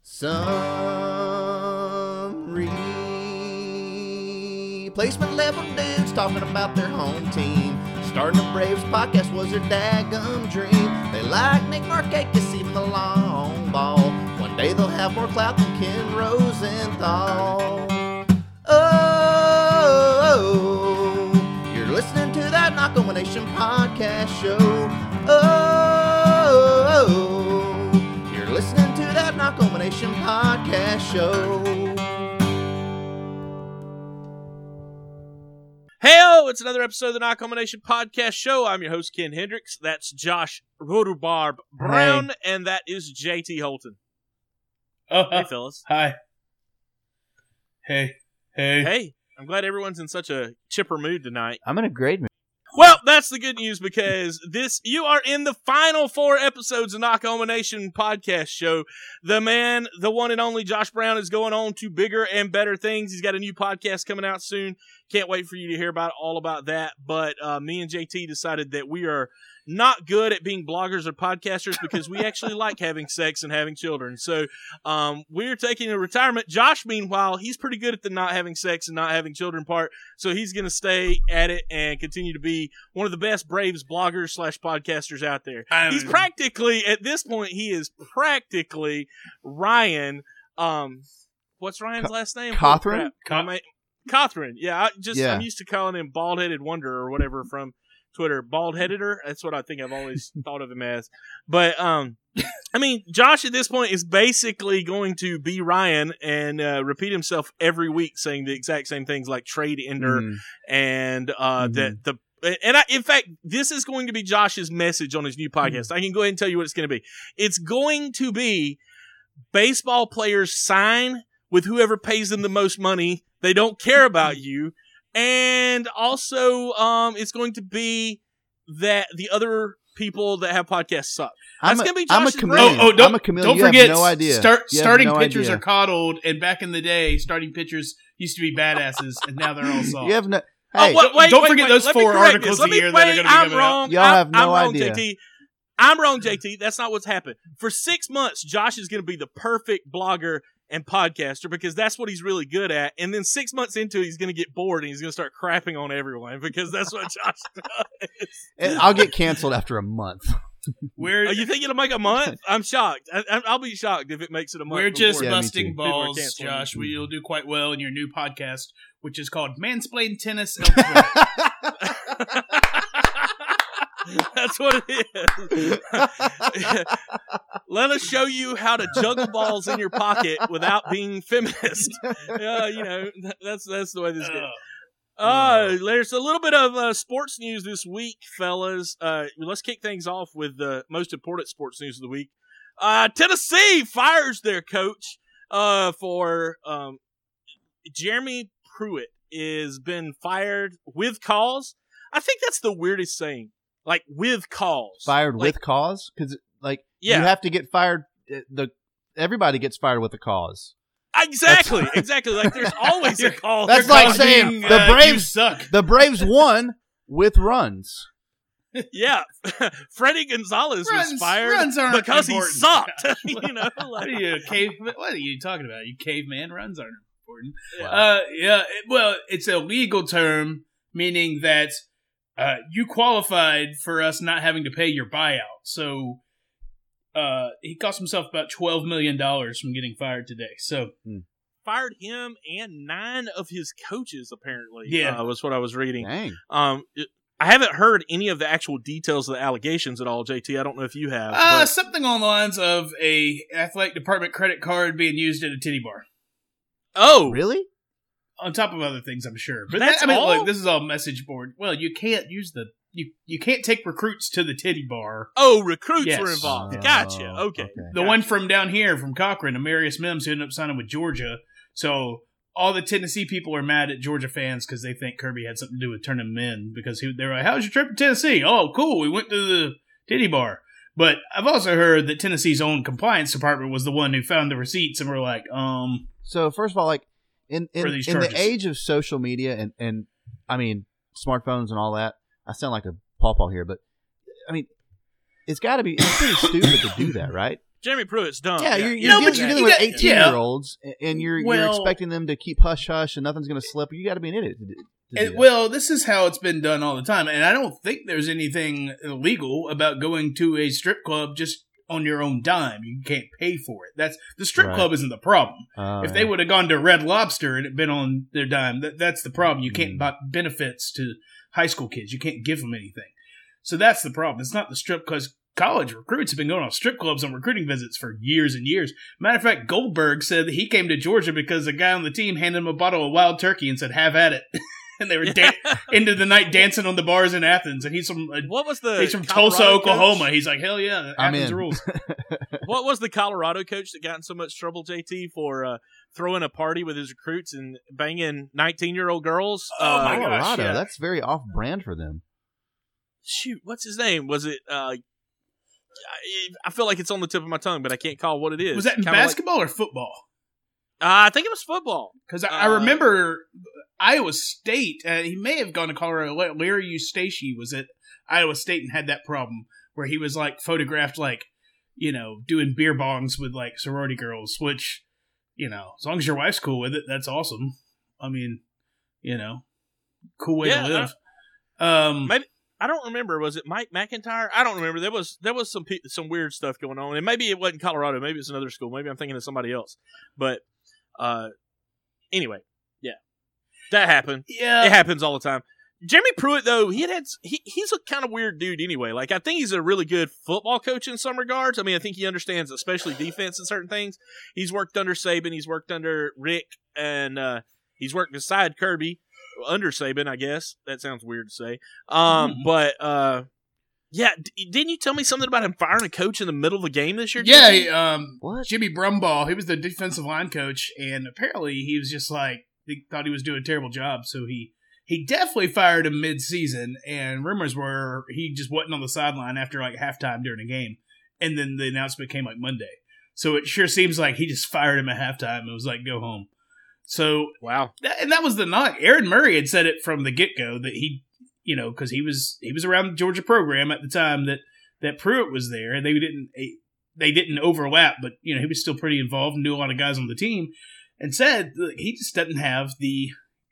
Some replacement level dudes talking about their home team. Starting a Braves podcast was their daggum dream. They like Nick Markakis, even the long ball. One day they'll have more clout than Ken Rosenthal. Oh, you're listening to that Knock On Nation podcast show. Oh, you're listening to that Knock On Nation podcast show. Hey-o, it's another episode of the Knock On Nation podcast show. I'm your host, Ken Hendricks. That's Josh Rhubarb Brown, and that is JT Holton. Oh, Hey, fellas. Hi. Hey. Hey, I'm glad everyone's in such a chipper mood tonight. I'm in a great mood. Well, that's the good news because you are in the final 4 episodes of Knock On Nation podcast show. The man, the one and only Josh Brown is going on to bigger and better things. He's got a new podcast coming out soon. Can't wait for you to hear all about that. But me and JT decided that we are not good at being bloggers or podcasters because we actually like having sex and having children. So we're taking a retirement. Josh, meanwhile, he's pretty good at the not having sex and not having children part. So he's going to stay at it and continue to be one of the best Braves bloggers / podcasters out there. He's practically, at this point, he is practically Ryan. What's Ryan's last name? Cawthron? Cawthron. Yeah, I'm used to calling him Bald-Headed Wonder or whatever from Twitter. Bald-Headeder? That's what I think I've always thought of him as. But, I mean, Josh at this point is basically going to be Ryan and repeat himself every week saying the exact same things like trade ender and in fact, this is going to be Josh's message on his new podcast. I can go ahead and tell you what it's going to be. It's going to be baseball players sign with whoever pays them the most money. They don't care about you. And also, it's going to be that the other people that have podcasts suck. That's going to be Josh's I'm a chameleon. Don't forget, no idea. Starting pitchers are coddled, and back in the day, starting pitchers used to be badasses, and now they're all soft. You have no... Hey, don't forget those 4 articles a year that are going to be coming out. Y'all have no idea. JT. I'm wrong, JT. That's not what's happened. For 6 months, Josh is going to be the perfect blogger and podcaster because that's what he's really good at. And then 6 months into it, he's going to get bored and he's going to start crapping on everyone because that's what Josh does. And I'll get canceled after a month. You think it'll make a month? I'm shocked. I'll be shocked if it makes it a month. We're just busting balls, Josh. You'll do quite well in your new podcast, which is called Mansplain Tennis Elsewhere. That's what it is. Let us show you how to juggle balls in your pocket without being feminist. That's the way this goes. There's a little bit of sports news this week, fellas. Let's kick things off with the most important sports news of the week. Tennessee fires their coach for Jeremy Pruitt has been fired with cause. I think that's the weirdest saying. Like, with cause. Fired with cause? Because, you have to get fired. Everybody gets fired with a cause. Exactly. Like, there's always a cause. That's like saying the Braves suck. The Braves won with runs. Yeah. Freddie Gonzalez was fired because he sucked. What are you talking about? You caveman? Runs aren't important. Wow. Well, it's a legal term, meaning that you qualified for us not having to pay your buyout. So he cost himself about $12 million from getting fired today. So fired him and 9 of his coaches, apparently. Yeah. Was what I was reading. Dang. I haven't heard any of the actual details of the allegations at all, JT. I don't know if you have. Something on the lines of a athletic department credit card being used at a titty bar. Oh. Really? On top of other things, I'm sure. But that's all? Look, this is all message board. Well, you can't use you can't take recruits to the titty bar. Oh, recruits Yes. were involved. Gotcha. Okay. The one from down here, from Cochran, Amarius Mims, who ended up signing with Georgia. So all the Tennessee people are mad at Georgia fans because they think Kirby had something to do with turning them in because they're like, "How's your trip to Tennessee?" "Oh, cool. We went to the titty bar." But I've also heard that Tennessee's own compliance department was the one who found the receipts and were like, So first of all, like in charges. the age of social media and I mean smartphones and all that, I sound like a pawpaw here, but I mean it's pretty stupid to do that, right? Jeremy Pruitt's dumb. Yeah, you're but dealing you with got- 18-year-olds, and you're Well- expecting them to keep hush-hush and nothing's going to slip. You got to be an idiot to do that. Well, this is how it's been done all the time, and I don't think there's anything illegal about going to a strip club just on your own dime. You can't pay for it. That's the strip Right. club isn't the problem. If they Yeah. would have gone to Red Lobster and it been on their dime, that's the problem. You can't buy benefits to high school kids. You can't give them anything. So that's the problem. It's not the strip clubs. College recruits have been going on strip clubs on recruiting visits for years and years. Matter of fact, Goldberg said that he came to Georgia because a guy on the team handed him a bottle of wild turkey and said, "Have at it." And they were into the night dancing on the bars in Athens. And he's from What was the he's from Colorado Tulsa, coach? Oklahoma. He's like, hell yeah, I'm Athens in. rules. What was the Colorado coach that got in so much trouble, JT, for throwing a party with his recruits and banging 19-year-old girls? Oh, my gosh, Colorado, yeah. that's very off-brand for them. Shoot, what's his name? Was it? I feel like it's on the tip of my tongue, but I can't call what it is. Was that in Kinda like- basketball or football? I think it was football. Because I remember Iowa State. He may have gone to Colorado. Larry Eustace was at Iowa State and had that problem where he was like photographed like, doing beer bongs with like sorority girls, which, as long as your wife's cool with it, that's awesome. I mean, cool way to live. Maybe I don't remember. Was it Mike McIntyre? I don't remember. There was some weird stuff going on, and maybe it wasn't Colorado. Maybe it's another school. Maybe I'm thinking of somebody else. But anyway, yeah, that happened. Yeah. It happens all the time. Jeremy Pruitt, though, he's a kind of weird dude anyway. Like, I think he's a really good football coach in some regards. I mean, I think he understands especially defense and certain things. He's worked under Saban. He's worked under Rick, and he's worked beside Kirby. Under Saban, I guess. That sounds weird to say. But, yeah, didn't you tell me something about him firing a coach in the middle of a game this year? Yeah, What? Jimmy Brumbaugh, he was the defensive line coach, and apparently he was just like, he thought he was doing a terrible job, so he definitely fired him mid-season, and rumors were he just wasn't on the sideline after like halftime during a game, and then the announcement came like Monday. So it sure seems like he just fired him at halftime and was like, go home. So, Wow. that was the knock. Aaron Murray had said it from the get-go that he, because he was around the Georgia program at the time that Pruitt was there, and they didn't overlap, but he was still pretty involved and knew a lot of guys on the team, and said look, he just doesn't have the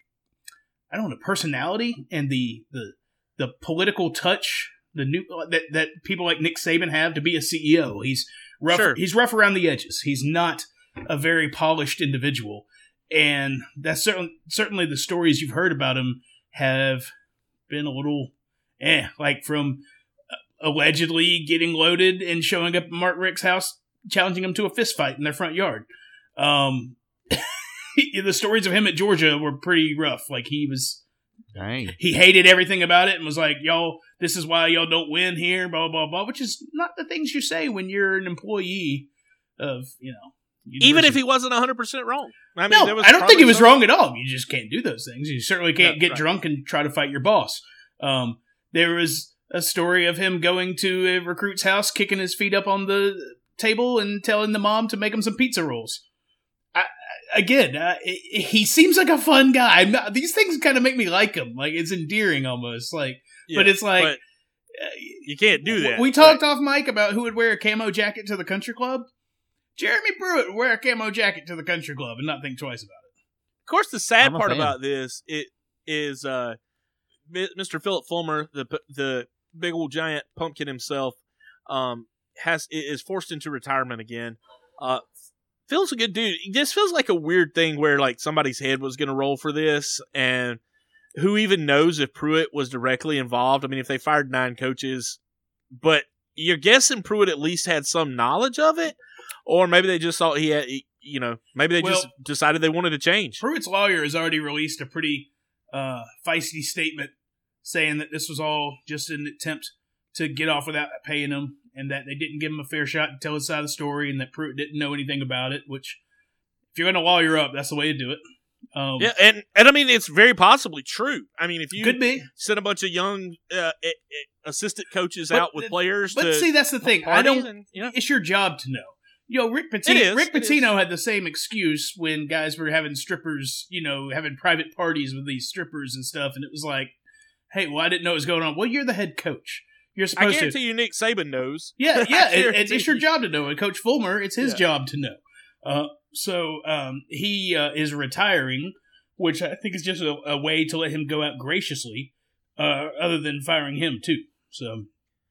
personality and the political touch that people like Nick Saban have to be a CEO. He's rough. Sure. He's rough around the edges. He's not a very polished individual, and that's certainly the stories you've heard about him have been a little like from allegedly getting loaded and showing up at Mark Richt's house, challenging him to a fist fight in their front yard. The stories of him at Georgia were pretty rough. Like he hated everything about it and was like, y'all, this is why y'all don't win here, blah, blah, blah, which is not the things you say when you're an employee of, Even if he wasn't 100% wrong. I mean, no, there was I don't think he was some- wrong at all. You just can't do those things. You certainly can't Yeah, get right. drunk and try to fight your boss. There was a story of him going to a recruit's house, kicking his feet up on the table and telling the mom to make him some pizza rolls. He seems like a fun guy. These things kind of make me like him. Like, it's endearing almost. Like, Yeah, but it's like... but you can't do that. We talked off mic about who would wear a camo jacket to the country club. Jeremy Pruitt would wear a camo jacket to the country club and not think twice about it. Of course, the sad I'm a part fan. about this is Mr. Philip Fulmer, the big old giant pumpkin himself, is forced into retirement again. Phil's a good dude. This feels like a weird thing where like somebody's head was going to roll for this, and who even knows if Pruitt was directly involved? I mean, if they fired 9 coaches, but you're guessing Pruitt at least had some knowledge of it, or maybe they just thought he had, maybe they just decided they wanted to change. Pruitt's lawyer has already released a pretty feisty statement saying that this was all just an attempt to get off without paying him, and that they didn't give him a fair shot to tell his side of the story, and that Pruitt didn't know anything about it, which, if you're going to lawyer up, that's the way to do it. Yeah, and I mean, it's very possibly true. I mean, if you Could be. send a bunch of young assistant coaches out with players But see, that's the thing. parties It's your job to know. Rick Pitino, It is. had the same excuse when guys were having strippers, having private parties with these strippers and stuff, and it was like, hey, well, I didn't know what was going on. Well, you're the head coach. You're I supposed to. guarantee you Nick Saban knows. Yeah, I guarantee it's your you. job to know. And Coach Fulmer, it's his Yeah. job to know. So he is retiring, which I think is just a way to let him go out graciously, other than firing him too. So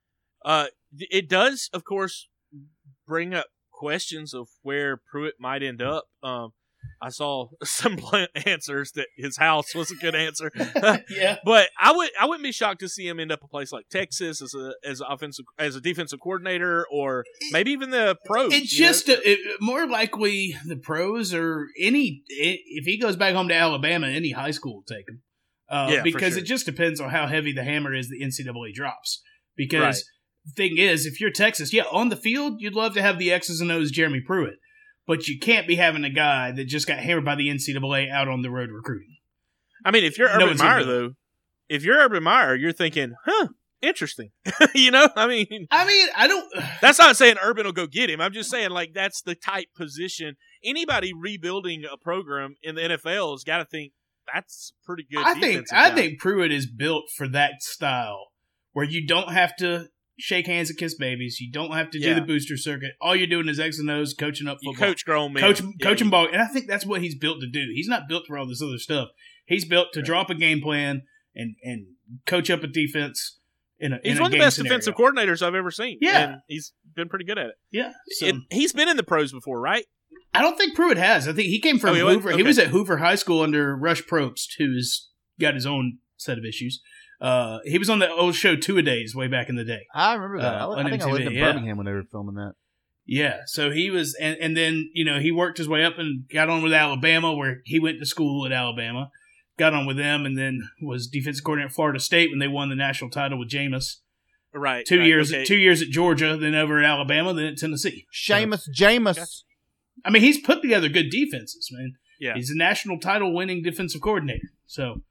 It does, of course, bring up questions of where Pruitt might end up. I saw some answers that his house was a good answer. yeah, But I wouldn't be shocked to see him end up a place like Texas as a defensive coordinator, or maybe even the pros. it's you know? just more likely the pros or if he goes back home to Alabama, any high school will take him. Yeah, for because sure. it just depends on how heavy the hammer is the NCAA drops. Because Right. the thing is, if you're Texas, yeah, on the field, you'd love to have the X's and O's Jeremy Pruitt. But you can't be having a guy that just got hammered by the NCAA out on the road recruiting. I mean, if you're No Urban one's gonna Meyer, do it. though, if you're Urban Meyer, you're thinking, interesting. You know, I mean, I don't. that's not saying Urban will go get him. I'm just saying, like, that's the type position. Anybody rebuilding a program in the NFL has got to think that's pretty good. I defensive guy. think Pruitt is built for that style where you don't have to shake hands and kiss babies. You don't have to do Yeah. the booster circuit. All you're doing is X and O's, coaching up you football. coach grown men, Coaching ball. And I think that's what he's built to do. He's not built for all this other stuff. He's built to draw up a game plan and coach up a defense in a He's in a one of the game best scenario. defensive coordinators I've ever seen. Yeah. and he's been pretty good at it. Yeah. So He's been in the pros before, right? I don't think Pruitt has. I think he came from Oh, he went? Hoover. He Okay. was at Hoover High School under Rush Probst, who's got his own set of issues. He was on the old show Two-A-Days way back in the day. I remember that. on I think I lived in MTV, yeah. Birmingham when they were filming that. Yeah, so he was, and then, he worked his way up and got on with Alabama, where he went to school at Alabama, got on with them, and then was defensive coordinator at Florida State when they won the national title with Jameis. Right. 2 right, years, okay. 2 years at Georgia, then over at Alabama, then at Tennessee. Seamus Jameis. Gotcha. I mean, he's put together good defenses, man. Yeah. He's a national title winning defensive coordinator. So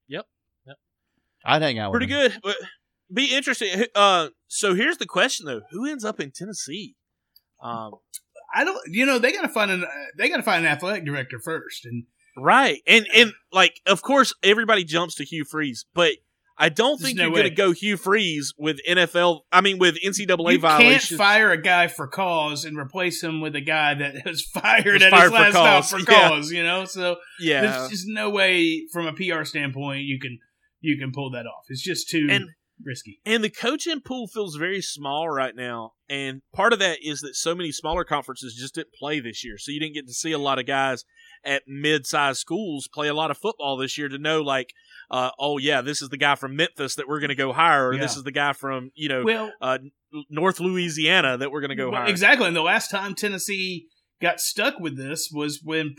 I'd hang out with Pretty him. good, but be interesting. So here's the question though: who ends up in Tennessee? I don't, they got to find an athletic director first, and Right, and like, of course, everybody jumps to Hugh Freeze, but I don't There's think no you're way. going to go Hugh Freeze with with NCAA you can't violations. fire a guy for cause and replace him with a guy that was fired Was at fired his for last stop cause, for yeah. cause. So Yeah, there's just no way from a PR standpoint you can pull that off. It's just too And- risky. and the coaching pool feels very small right now, and part of that is that so many smaller conferences just didn't play this year, so you didn't get to see a lot of guys at mid-sized schools play a lot of football this year to know, like, oh yeah, this is the guy from Memphis that we're going to go hire, or this Yeah. is the guy from Well, North Louisiana that we're going to go hire. exactly. And the last time Tennessee got stuck with this was when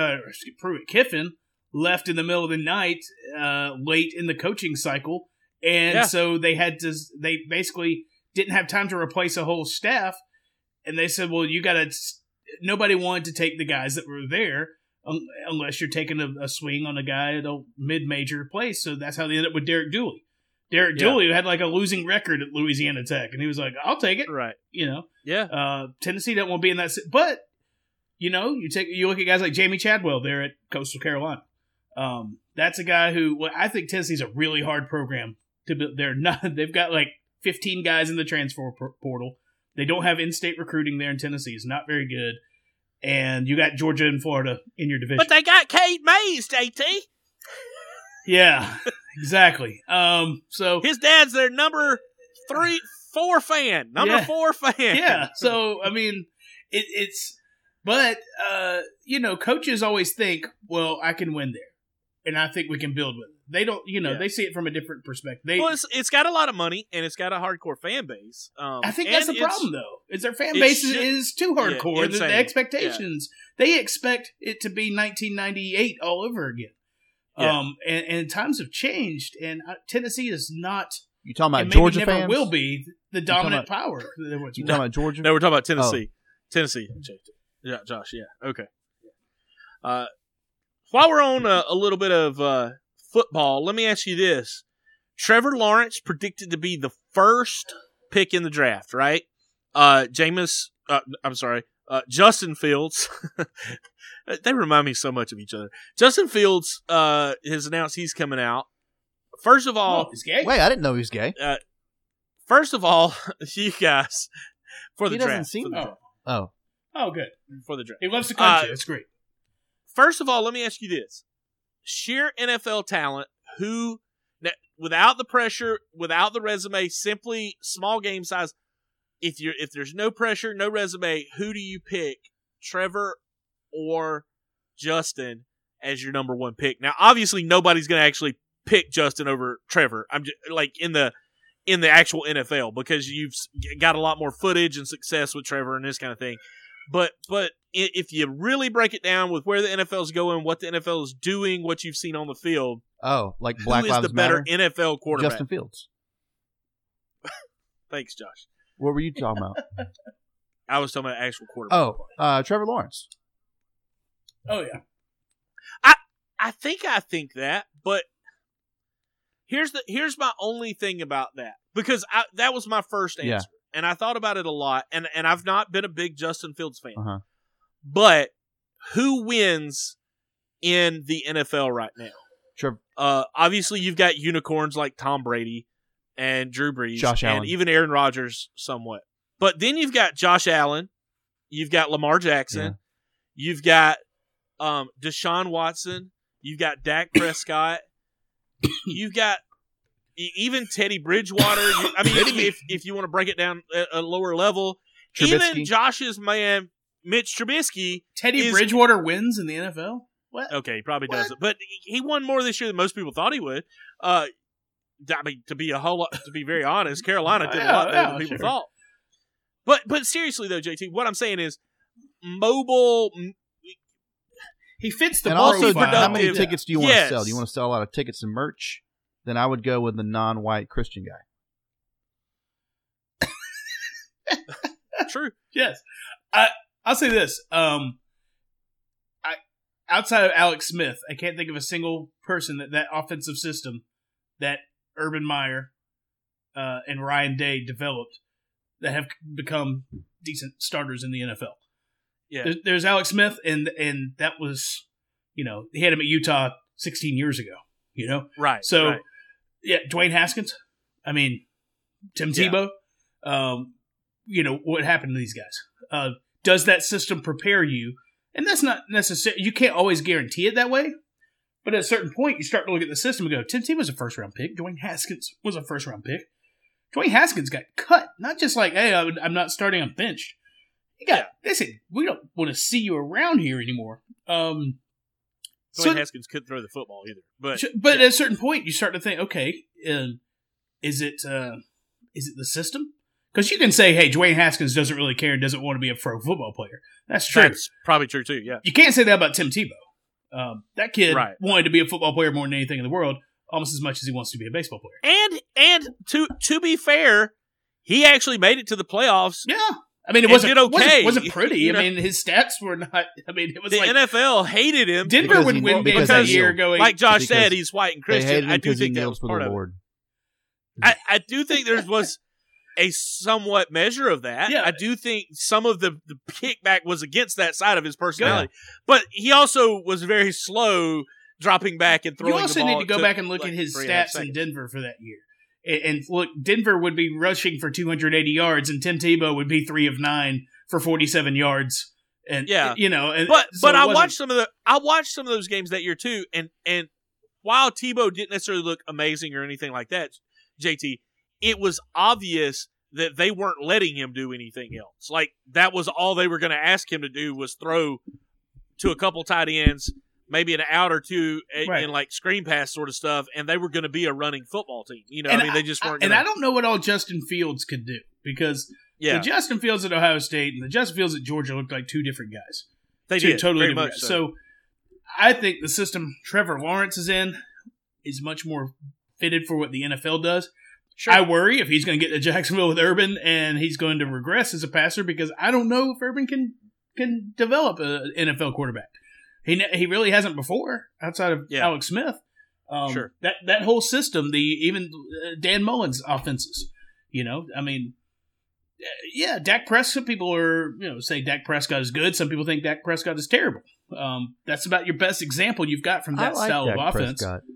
Kiffin left in the middle of the night, late in the coaching cycle, and Yeah. so they basically didn't have time to replace a whole staff, and they said, well, nobody wanted to take the guys that were there unless you're taking a swing on a guy at a mid-major place. So that's how they ended up with Derek Dooley. Derek Yeah. Dooley had like a losing record at Louisiana Tech, and he was like, I'll take it. Right. Yeah. Tennessee doesn't want to be in that, but you look at guys like Jamie Chadwell there at Coastal Carolina. That's a guy who, well, I think Tennessee's a really hard program to build. They've got like 15 guys in the transfer portal. They don't have in-state recruiting there in Tennessee. It's not very good. And you got Georgia and Florida in your division. But they got Cade Mays, JT. Yeah, exactly. So His dad's their number 4 fan. Yeah. 4 fan. yeah. So I mean, but coaches always think, well, I can win there, and I think we can build with it. They don't, Yeah. they see it from a different perspective. Well, it's got a lot of money and it's got a hardcore fan base. I think that's the problem, though. Is their fan it base should- is too hardcore. The insane. expectations they expect it to be 1998 all over again. Yeah. And times have changed, and Tennessee is not. You talking about and maybe Georgia never fans? will be the dominant talking power. You talking about Georgia? No, we're talking about Tennessee. Tennessee. Yeah, Josh. Yeah. Okay. While we're on a little bit of football, let me ask you this: Trevor Lawrence predicted to be the first pick in the draft, right? Justin Fields. They remind me so much of each other. Justin Fields has announced he's coming out. First of all, He's gay. Wait, I didn't know he was gay. First of all, you guys, for the He doesn't draft. seem- for the draft. Oh, good. For the draft. He loves the country. That's great. First of all, let me ask you this. Sheer NFL talent, who, without the pressure, without the resume, simply small game size, if there's no pressure, no resume, who do you pick, Trevor or Justin, as your number one pick? Now, obviously, nobody's going to actually pick Justin over Trevor. I'm just, like in the actual NFL, because you've got a lot more footage and success with Trevor and this kind of thing. But if you really break it down with where the NFL is going, what the NFL is doing, what you've seen on the field, like Black who is Lives the better Matter? NFL quarterback? Justin Fields. Thanks, Josh. What were you talking about? I was talking about actual quarterback. Trevor Lawrence. Oh, yeah. I think that, but here's my only thing about that, because that was my first answer, Yeah. and I thought about it a lot, and I've not been a big Justin Fields fan, Uh-huh. but who wins in the NFL right now? Trevor. Obviously, you've got unicorns like Tom Brady and Drew Brees, Josh and Allen. even Aaron Rodgers somewhat, but then you've got Josh Allen, you've got Lamar Jackson, you've got Deshaun Watson. You've got Dak Prescott. You've got even Teddy Bridgewater. If you want to break it down at a lower level, Trubisky. even Josh's man, Mitch Trubisky. Teddy Bridgewater wins in the NFL? What? Okay, he probably doesn't, but he won more this year than most people thought he would. To be very honest, Carolina did a lot better than people thought. But seriously though, JT, what I'm saying is mobile. He fits the And also, profile. how many tickets do you want Yes. to sell? Do you want to sell a lot of tickets and merch? Then I would go with the non-white Christian guy. True. Yes. I'll say this. Outside of Alex Smith, I can't think of a single person that offensive system that Urban Meyer and Ryan Day developed that have become decent starters in the NFL. Yeah. There's Alex Smith, and that was, he had him at Utah 16 years ago, Right. So, right. yeah, Dwayne Haskins. I mean, Tim Tebow. What happened to these guys? Does that system prepare you? And that's not necessary. You can't always guarantee it that way. But at a certain point, you start to look at the system and go, Tim Tebow was a first-round pick. Dwayne Haskins was a first-round pick. Dwayne Haskins got cut. Not just like, hey, I'm not starting, I'm benched. They said, we don't want to see you around here anymore. Dwayne Haskins couldn't throw the football either. But at a certain point, you start to think, okay, is it the system? Because you can say, hey, Dwayne Haskins doesn't really care and doesn't want to be a pro football player. That's true. That's probably true too, yeah. You can't say that about Tim Tebow. That kid Right. wanted to be a football player more than anything in the world, almost as much as he wants to be a baseball player. And to be fair, he actually made it to the playoffs. Yeah. I mean, it And wasn't did okay. wasn't pretty. You know? I mean, his stats were not. I mean, it was The like NFL hated him. Denver Because would he- win games because that he- year. Going Like Josh Because said, he's white and They hated Christian. him I do because he think that kneels was for part the of it. Lord. I do think there was a somewhat measure of that. Yeah. I do think some of the kickback was against that side of his personality. But he also was very slow dropping back and throwing you also the ball. need to go back and look like at his 3.5 stats in seconds. Denver for that year. And look, Denver would be rushing for 280 yards, and Tim Tebow would be 3 of 9 for 47 yards. And Yeah. and But so it I wasn't- watched some of those games that year too, and while Tebow didn't necessarily look amazing or anything like that, JT, it was obvious that they weren't letting him do anything else. Like that was all they were going to ask him to do was throw to a couple tight ends, maybe an out or two Right. in like screen pass sort of stuff, and they were going to be a running football team. And they just weren't. And gonna, I don't know what all Justin Fields could do because yeah, the Justin Fields at Ohio State and the Justin Fields at Georgia looked like two different guys. they Two did totally very different much guys. so. So I think the system Trevor Lawrence is in is much more fitted for what the NFL does. Sure. I worry if he's going to get to Jacksonville with Urban and he's going to regress as a passer because I don't know if Urban can develop an NFL quarterback. He really hasn't before outside of Yeah. Alex Smith. Sure. That whole system, even Dan Mullen's offenses, I mean, yeah, Dak Prescott. People are say Dak Prescott is good. Some people think Dak Prescott is terrible. That's about your best example you've got from that I like style Dak of offense. Prescott.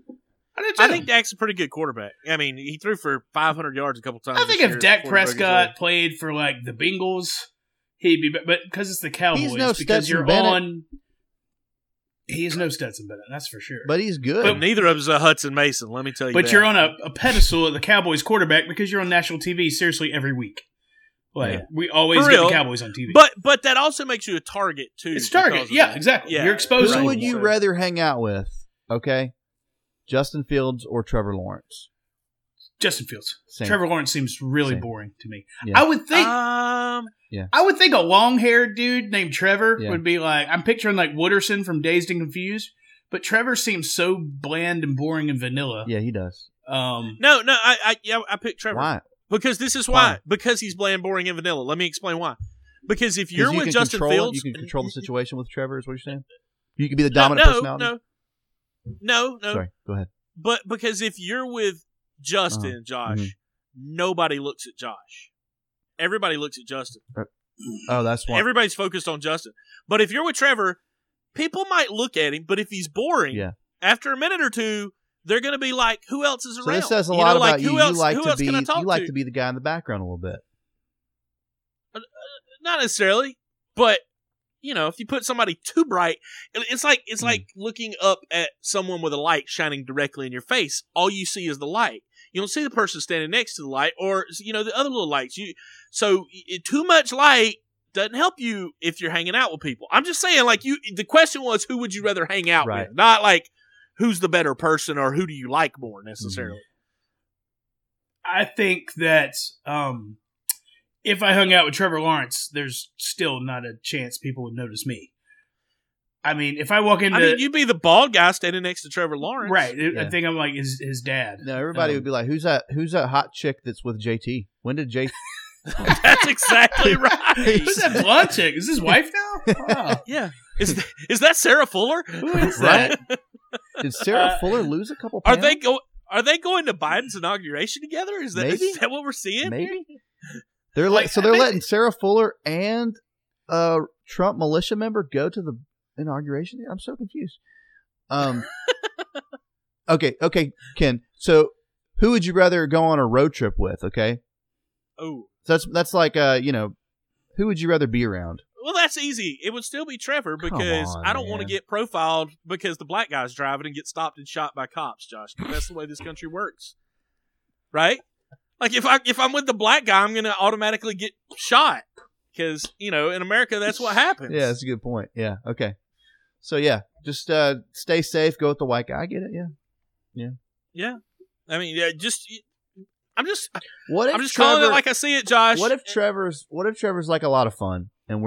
I think Dak's a pretty good quarterback. I mean, he threw for 500 yards a couple times. I think if Dak Prescott played for like the Bengals, he'd be. But because it's the Cowboys, He's no because Stetson you're Bennett. on. He is no Stetson Bennett, that's for sure. But he's good. But neither of us is a Hudson Mason. Let me tell you. But that. you're on a pedestal of the Cowboys quarterback because you're on national TV seriously every week. Like we always get the Cowboys on TV. But that also makes you a target too. It's target. Yeah, exactly. Yeah. You're exposed. Who would you rather hang out with? Okay, Justin Fields or Trevor Lawrence? Justin Fields. Same. Trevor Lawrence seems really Same. boring to me. Yeah. I would think. Yeah. I would think a long-haired dude named Trevor Yeah. would be like. I'm picturing like Wooderson from Dazed and Confused, but Trevor seems so bland and boring and vanilla. Yeah, he does. No, I picked Trevor. Why? Because this is why. Because he's bland, boring, and vanilla. Let me explain why. Because if you're with Justin Fields, you can control the situation with Trevor. Is what you're saying? You can be the dominant personality. No. Sorry, go ahead. But because if you're with Justin, Josh, nobody looks at Josh. Everybody looks at Justin. Oh, that's why. Everybody's focused on Justin. But if you're with Trevor, people might look at him, but if he's boring, after a minute or two, they're going to be like, who else is around? So this says a lot about you. Who else You can like to be the guy in the background a little bit. Not necessarily, but if you put somebody too bright, it's like looking up at someone with a light shining directly in your face. All you see is the light. You don't see the person standing next to the light, or the other little lights. So too much light doesn't help you if you're hanging out with people. I'm just saying, the question was, who would you rather hang out with? Not like who's the better person or who do you like more necessarily. I think that if I hung out with Trevor Lawrence, there's still not a chance people would notice me. I mean, if I walk into... you'd be the bald guy standing next to Trevor Lawrence. Right. I think I'm like his dad. No, everybody would be like, who's that hot chick that's with JT? When did JT... That's exactly right. Who's that blonde chick? Is his wife now? Wow. Yeah. Is that Sarah Fuller? Who is that? Did Sarah Fuller lose a couple pounds? Are they going to Biden's inauguration together? Is that what we're seeing? Maybe. They're letting Sarah Fuller and Trump militia member go to the inauguration. I'm so confused. Okay, Ken. So, who would you rather go on a road trip with? Okay. Oh, so that's like who would you rather be around? Well, that's easy. It would still be Trevor because I don't want to get profiled because the black guy's driving and get stopped and shot by cops, Josh. That's the way this country works, right? Like if I'm with the black guy, I'm going to automatically get shot because in America that's what happens. Yeah, that's a good point. Yeah. Okay. So just stay safe. Go with the white guy. I get it. Yeah. I mean, I'm just Trevor, calling it like I see it, Josh. What if Trevor's like a lot of fun and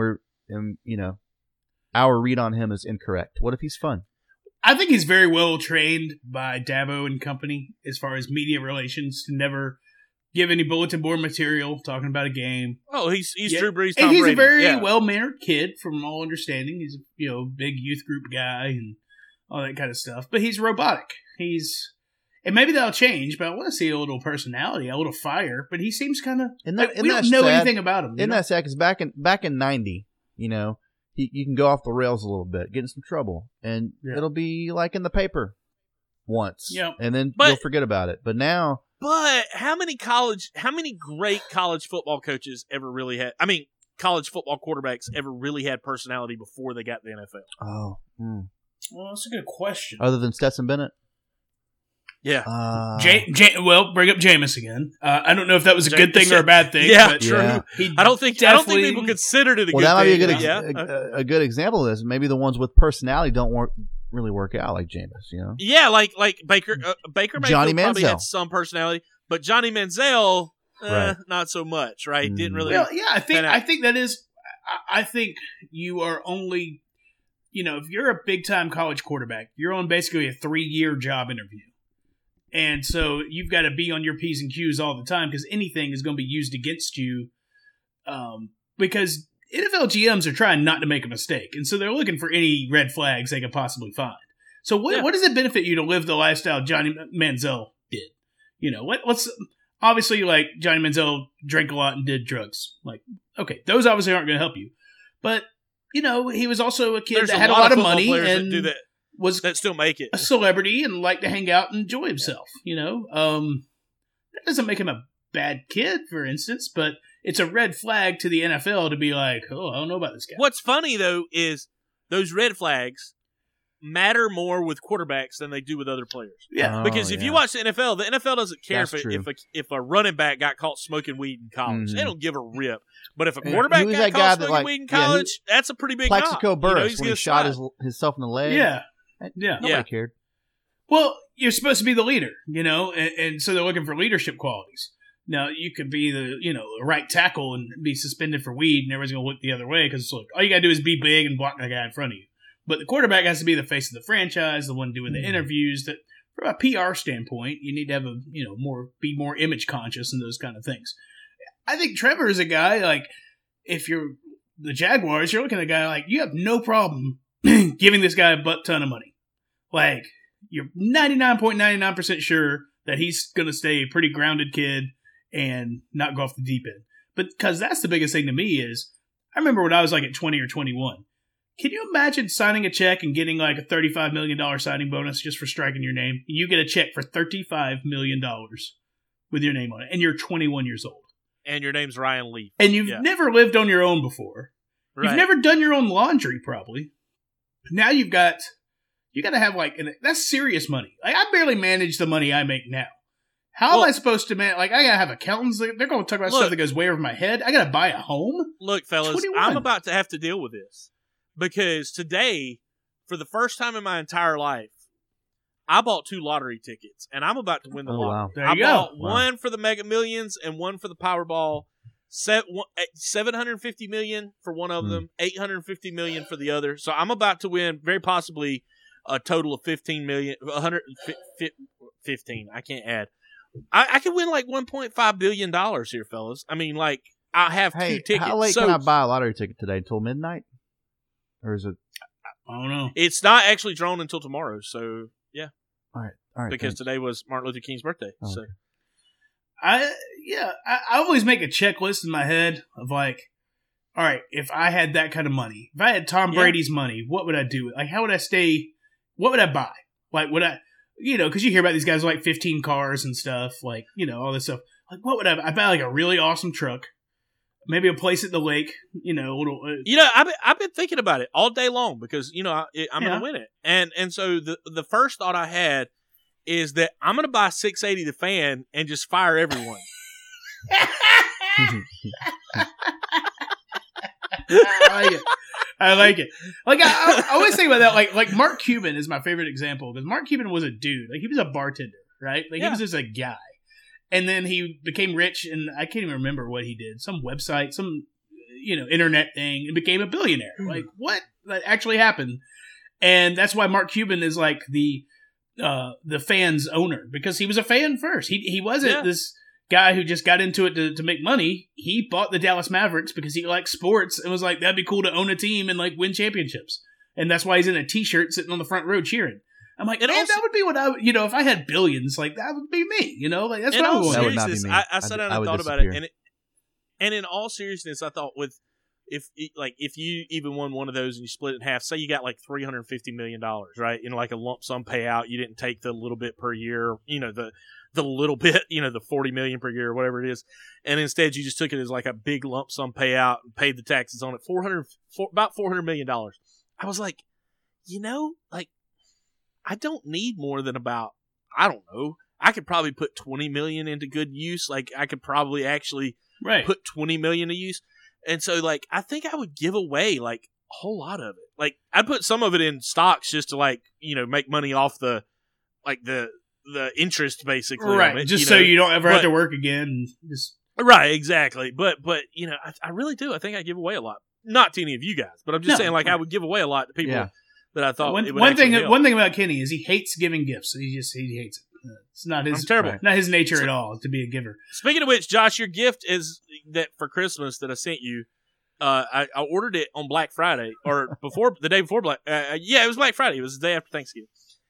our read on him is incorrect? What if he's fun? I think he's very well trained by Dabo and company as far as media relations to never give any bulletin board material talking about a game. Oh, he's Drew Brees, Tom and he's Brady. A very well-mannered kid from all understanding. He's a big youth group guy and all that kind of stuff. But he's robotic. And maybe that'll change, but I want to see a little personality, a little fire. But he seems kind of... we don't know anything about him. Isn't that sad? Because back in 90, you can go off the rails a little bit, get in some trouble, and it'll be like in the paper once. Yeah. And then you'll forget about it. But now... But how many great college football coaches ever really had... I mean, college football quarterbacks ever really had personality before they got the NFL? Oh. Well, that's a good question. Other than Stetson Bennett? Yeah. Bring up Jameis again. I don't know if that was a good thing or a bad thing. Yeah, but true. Yeah. I don't think people considered it a good thing. Well, that might be a good example of this. Maybe the ones with personality don't really work out like Jameis, Yeah, like Baker Johnny Mayfield probably Manziel had some personality, but Johnny Manziel, right. not so much, right? Didn't really. Well, yeah, I think that is. I think you are only, if you're a big time college quarterback, you're on basically a 3-year job interview. And so you've got to be on your P's and Q's all the time because anything is going to be used against you because NFL GMs are trying not to make a mistake. And so they're looking for any red flags they can possibly find. So what does it benefit you to live the lifestyle Johnny Manziel did? What's obviously like Johnny Manziel drank a lot and did drugs. Like, okay, those obviously aren't going to help you. But, he was also a kid that had a lot of money. And do that. was that still make it a celebrity and liked to hang out and enjoy himself. That doesn't make him a bad kid, for instance, but it's a red flag to the NFL to be like, oh, I don't know about this guy. What's funny though is those red flags matter more with quarterbacks than they do with other players. Yeah, because if you watch the NFL doesn't care if a running back got caught smoking weed in college. They don't give a rip. But if a quarterback got caught smoking weed in college, that's a pretty big Plaxico knock. Burress when he shot himself in the leg. Nobody cared. Well, you're supposed to be the leader, and so they're looking for leadership qualities. Now, you could be the right tackle and be suspended for weed, and everyone's going to look the other way because all you got to do is be big and block the guy in front of you. But the quarterback has to be the face of the franchise, the one doing the interviews. That, from a PR standpoint, you need to have be more image conscious and those kind of things. I think Trevor is a guy like, if you're the Jaguars, you're looking at a guy like, you have no problem giving this guy a butt ton of money. Like, you're 99.99% sure that he's going to stay a pretty grounded kid and not go off the deep end. But because that's the biggest thing to me is, I remember when I was like at 20 or 21. Can you imagine signing a check and getting like a $35 million signing bonus just for striking your name? You get a check for $35 million with your name on it, and you're 21 years old. And your name's Ryan Leaf. And you've never lived on your own before. Right. You've never done your own laundry, probably. Now you got to have that's serious money. Like, I barely manage the money I make now. How am I supposed to manage? Like, I got to have accountants. They're going to talk about stuff that goes way over my head. I got to buy a home? Look, fellas, 21. I'm about to have to deal with this. Because today, for the first time in my entire life, I bought 2 lottery tickets, and I'm about to win the lottery. Wow. I bought one for the Mega Millions and one for the Powerball. $750 million for one of them, $850 million for the other. So I'm about to win, very possibly, a total of $15 million. 115. I can't add. I could win like $1.5 billion here, fellas. I mean, like, I have 2 tickets. How late can I buy a lottery ticket today? Until midnight? Or is it? I don't know. It's not actually drawn until tomorrow, so yeah. All right. Because today was Martin Luther King's birthday. Oh, so, okay. I always make a checklist in my head of like, all right, if I had that kind of money, if I had Tom Brady's money, what would I do? Like, how would I stay? What would I buy? Like, would I, because you hear about these guys with like 15 cars and stuff, like, all this stuff. Like, what would I buy? Like a really awesome truck. Maybe a place at the lake, I've been thinking about it all day long because I'm going to win it, and so the first thought I had is that I'm going to buy 680 The Fan and just fire everyone. I like it. Like I always think about that. Like Mark Cuban is my favorite example because Mark Cuban was a dude. Like, he was a bartender, right? Like, he was just a guy. And then he became rich, and I can't even remember what he did. Some website, some internet thing, and became a billionaire. Like, what? That actually happened. And that's why Mark Cuban is like the Fan's owner, because he was a fan first. He wasn't this guy who just got into it to make money. He bought the Dallas Mavericks because he liked sports and was like, that'd be cool to own a team and like win championships. And that's why he's in a t-shirt sitting on the front row cheering. I'm like, that would be what I would, if I had billions, like, that would be me, like, that's what I would want. That would not be me. I sat down and thought about it, and in all seriousness, I thought if you even won one of those and you split it in half, say you got like $350 million, right, in like a lump sum payout, you didn't take the little bit per year, the little bit, the 40 million per year or whatever it is, and instead you just took it as like a big lump sum payout and paid the taxes on it, about $400 million. I was like, like, I don't need more than about, I don't know, I could probably put 20 million into good use. Like, I could probably actually put 20 million to use. And so, like, I think I would give away like a whole lot of it. Like, I'd put some of it in stocks just to like, make money off the interest basically. Right. It, just so you don't ever have to work again. Right. Exactly. But I really do. I think I give away a lot. Not to any of you guys, but I'm just saying, like, I would give away a lot to people. Yeah. That I thought one thing about Kenny is he hates giving gifts. He hates it. It's not his not his nature at all to be a giver. Speaking of which, Josh, your gift is that for Christmas that I sent you. I ordered it on Black Friday or the day before Black. It was Black Friday. It was the day after Thanksgiving.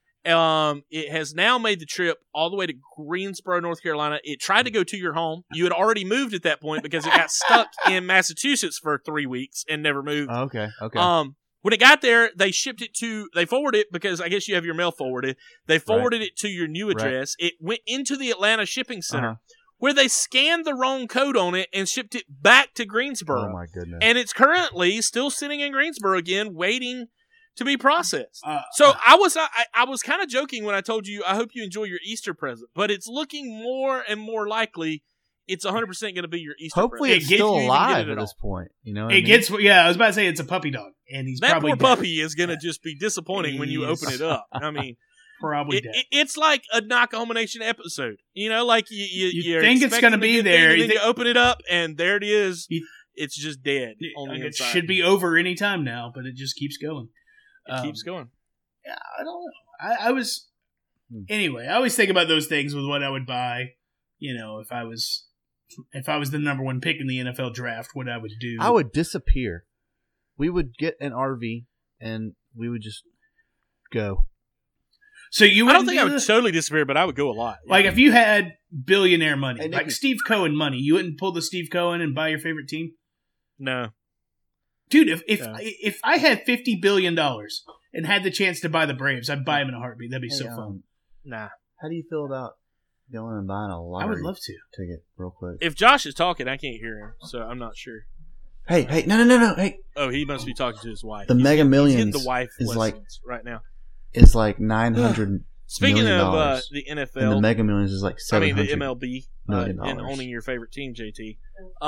It has now made the trip all the way to Greensboro, North Carolina. It tried to go to your home. You had already moved at that point because it got stuck in Massachusetts for 3 weeks and never moved. Okay. When it got there, they forwarded it because I guess you have your mail forwarded. They forwarded it to your new address. It went into the Atlanta shipping center where they scanned the wrong code on it and shipped it back to Greensboro. Oh my goodness. And it's currently still sitting in Greensboro again, waiting to be processed. So I was kind of joking when I told you I hope you enjoy your Easter present, but it's looking more and more likely it's 100% going to be your Easter Hopefully present. it's still alive at this point. You know, I was about to say it's a puppy dog, and he's that probably poor dead. puppy is going to just be disappointing when you open it up. I mean, probably dead. It's like a Knock-O-Mination episode. You know, like you think it's going to be there, and then you open it up, and there it is. It's just dead on the it inside. should be over any time now, but it just keeps going. It keeps going. Yeah, I don't know. I was anyway. I always think about those things with what I would buy. You know, if I was the number one pick in the NFL draft, what I would do. I would disappear. We would get an RV and we would just go. So you? I don't think I would totally disappear, but I would go a lot. Like if you had billionaire money, Hey, like Steve Cohen money, you wouldn't pull the Steve Cohen and buy your favorite team. No, dude. If I had $50 billion and had the chance to buy the Braves, I'd buy them in a heartbeat. That'd be so fun. Nah. How do you feel about going and buying a lottery? I would love to. Ticket real quick. If Josh is talking, I can't hear him, so I'm not sure. Hey, no. Hey. Oh, he must be talking to his wife. The Mega Millions he's getting the wife is like right now. It's like $900 Speaking million of the NFL, and the Mega Millions is like $700 the MLB, million and owning your favorite team, JT.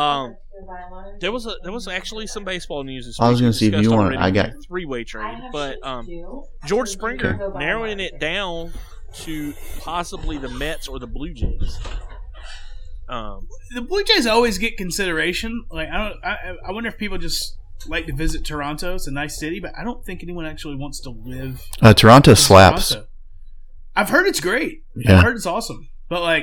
There was actually some baseball news this week. I was going to see if you want. I got three-way trade, but George Springer narrowing it down to possibly the Mets or the Blue Jays. The Blue Jays always get consideration. Like I wonder if people just like to visit Toronto. It's a nice city, but I don't think anyone actually wants to live. Toronto slaps. Toronto. I've heard it's great. Yeah. I've heard it's awesome, but like,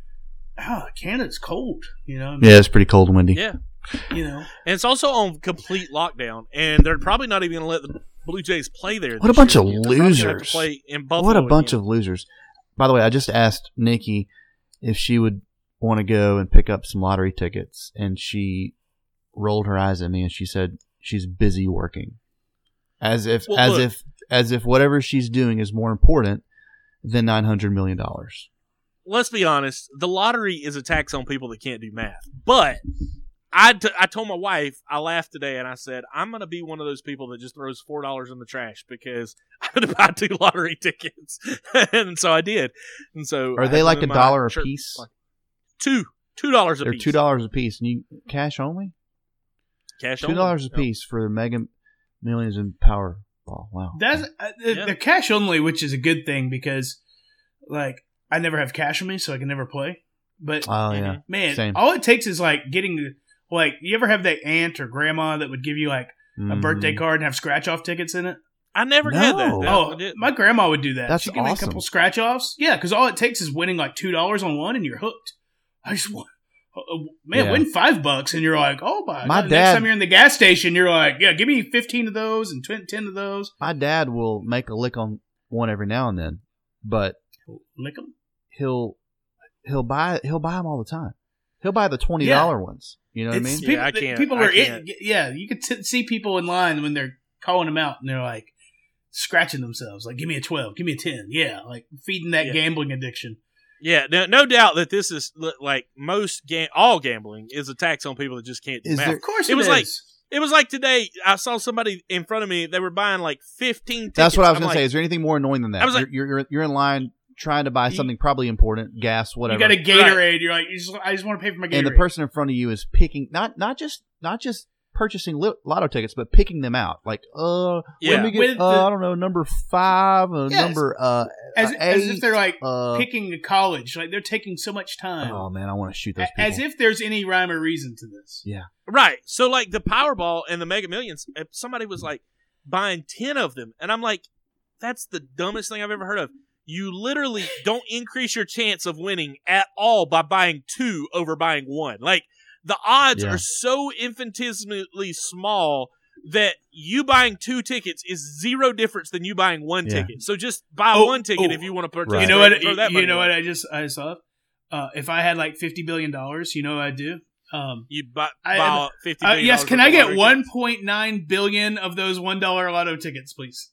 Canada's cold. You know. Yeah, it's pretty cold and windy. Yeah. You know, and it's also on complete lockdown, and they're probably not even going to let the Blue Jays play there. What a bunch of losers! Have to play in Buffalo What a bunch again. of losers! By the way, I just asked Nikki if she would want to go and pick up some lottery tickets, and she rolled her eyes at me and she said she's busy working, as if whatever she's doing is more important than $900 million. Let's be honest. The lottery is a tax on people that can't do math. But I told my wife, I laughed today, and I said, I'm going to be one of those people that just throws $4 in the trash because I'm going to buy 2 lottery tickets. And so I did. And so are they like $1 a piece? $2 a They're piece. $2 a piece, and you cash only. Cash $2 only. a piece for the Mega Millions and Powerball. Wow. that's the cash only, which is a good thing because, like, I never have cash on me, so I can never play. But yeah, man, same. all it takes is like getting like you ever have that aunt or grandma that would give you like a birthday card and have scratch off tickets in it? I never had that. No. My grandma would do that. That's She'd give me a awesome. couple scratch offs. Yeah, because all it takes is winning like $2 on one, and you're hooked. I just want, win $5, and you're like, oh my God. dad. Next time you're in the gas station, you're like, yeah, give me 15 of those and 10 of those. My dad will make a lick on one every now and then, but Lick them. he'll buy them all the time. He'll buy the $20 ones. You know what I mean? Yeah, I can't. People I are can't. you could see people in line when they're calling them out, and they're like scratching themselves, like, give me a 12, give me a 10. Yeah, like feeding that gambling addiction. Yeah, no doubt that this is like all gambling is a tax on people that just can't do math. Of course, It was like today. I saw somebody in front of me. They were buying like 15 tickets. That's what I was I'm going to like, say. Is there anything more annoying than that? I was like- you're in line trying to buy something probably important, gas, whatever. You got a Gatorade. You're like, I just want to pay for my Gatorade. and the person in front of you is picking not just purchasing lotto tickets, but picking them out. Like, let me get I don't know, number 5, number as 8, if they're like picking a college. Like they're taking so much time. Oh man, I want to shoot those people. As if there's any rhyme or reason to this. Yeah. Right. So like the Powerball and the Mega Millions, if somebody was like buying 10 of them, and I'm like, that's the dumbest thing I've ever heard of. You literally don't increase your chance of winning at all by buying 2 over buying 1. Like the odds are so infinitesimally small that you buying 2 tickets is 0 difference than you buying 1 ticket. So just buy 1 ticket if you want to purchase. You know what? You know what I saw? If I had like $50 billion, you know what I'd do? You buy $50 billion. Yes, can worth I of get lottery tickets? 1.9 billion of those $1 lotto tickets, please?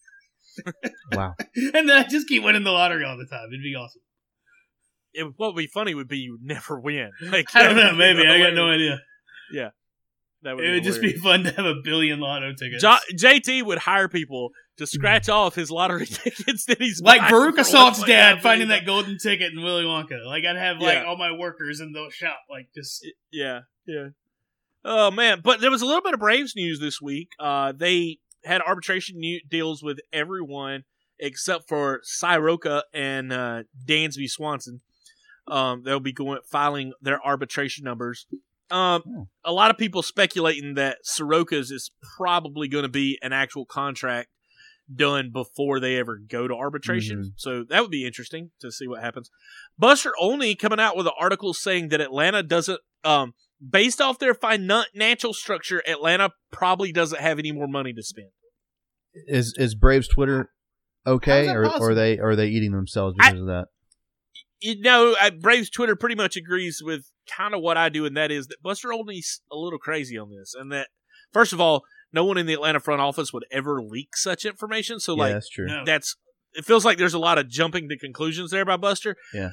Wow. And then I just keep winning the lottery all the time. It'd be awesome. What would be funny would be you would never win. Like, I don't know. Maybe I got no idea. Yeah, that would. It would just be fun to have a billion lotto tickets. JT would hire people to scratch off his lottery tickets that he's like buying Veruca for Salt's $1.9 dad finding billion. that golden ticket in Willy Wonka. Like I'd have like Yeah. all my workers in the shop, like just Yeah. Oh man, but there was a little bit of Braves news this week. They had arbitration deals with everyone except for Soroka and Dansby Swanson. They'll be filing their arbitration numbers. A lot of people speculating that Soroka's is probably going to be an actual contract done before they ever go to arbitration. Mm-hmm. So that would be interesting to see what happens. Buster Olney coming out with an article saying that Atlanta doesn't, based off their financial structure, Atlanta probably doesn't have any more money to spend. Is Braves Twitter okay, How's that or possible? are they eating themselves because of that? You know, Braves Twitter pretty much agrees with kind of what I do, and that is that Buster Olney's a little crazy on this. And that, first of all, no one in the Atlanta front office would ever leak such information. So, Yeah, like, that's true. No. it feels like there's a lot of jumping to conclusions there by Buster. Yeah.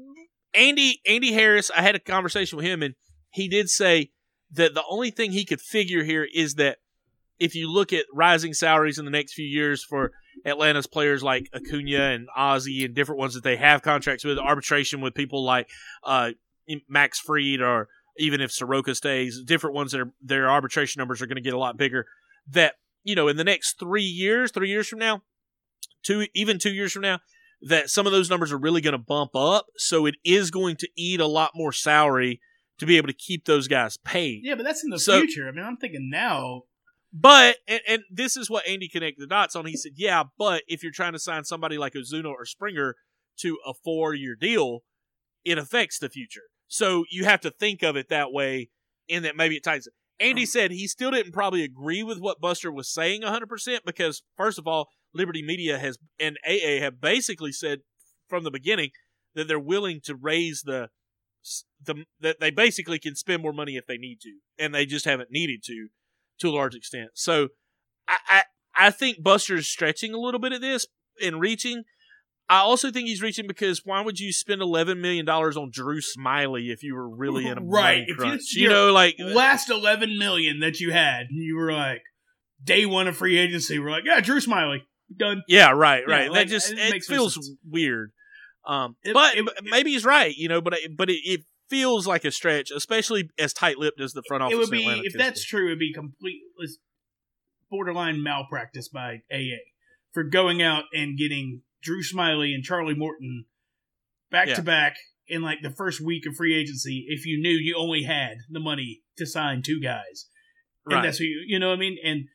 Andy Harris, I had a conversation with him, and he did say that the only thing he could figure here is that if you look at rising salaries in the next few years for Atlanta's players like Acuna and Ozzie and different ones that they have contracts with, arbitration with people like Max Fried, or even if Soroka stays, different ones that their arbitration numbers are going to get a lot bigger. That, you know, in the next 3 years from now, 2 years from now, that some of those numbers are really going to bump up. So it is going to eat a lot more salary to be able to keep those guys paid. yeah, but that's in the So- future. I mean, I'm thinking now. But, and this is what Andy connected the dots on. He said, yeah, but if you're trying to sign somebody like Ozuna or Springer to a 4-year deal, it affects the future. So you have to think of it that way, in that maybe it tightens it. Andy said he still didn't probably agree with what Buster was saying 100% because, first of all, Liberty Media and AA have basically said from the beginning that they're willing to raise that they basically can spend more money if they need to, and they just haven't needed to a large extent. So I think Buster's stretching a little bit at this and reaching. I also think he's reaching because why would you spend $11 million on Drew Smiley if you were really in a Right. money If crunch? you- You know, like Last 11 million that you had, you were like, day one of free agency, we're like, yeah, Drew Smiley, done. yeah, right. Yeah, That like, just it it makes no feels sense. weird. But it- maybe he's right, you know. But it feels like a stretch, especially as tight-lipped as the front office. It would in be, Atlanta if is. that's true, it'd be complete borderline malpractice by AA for going out and getting Drew Smiley and Charlie Morton back Yeah. to back in like the first week of free agency if you knew you only had the money to sign 2 guys. And Right. that's who you know what I mean? And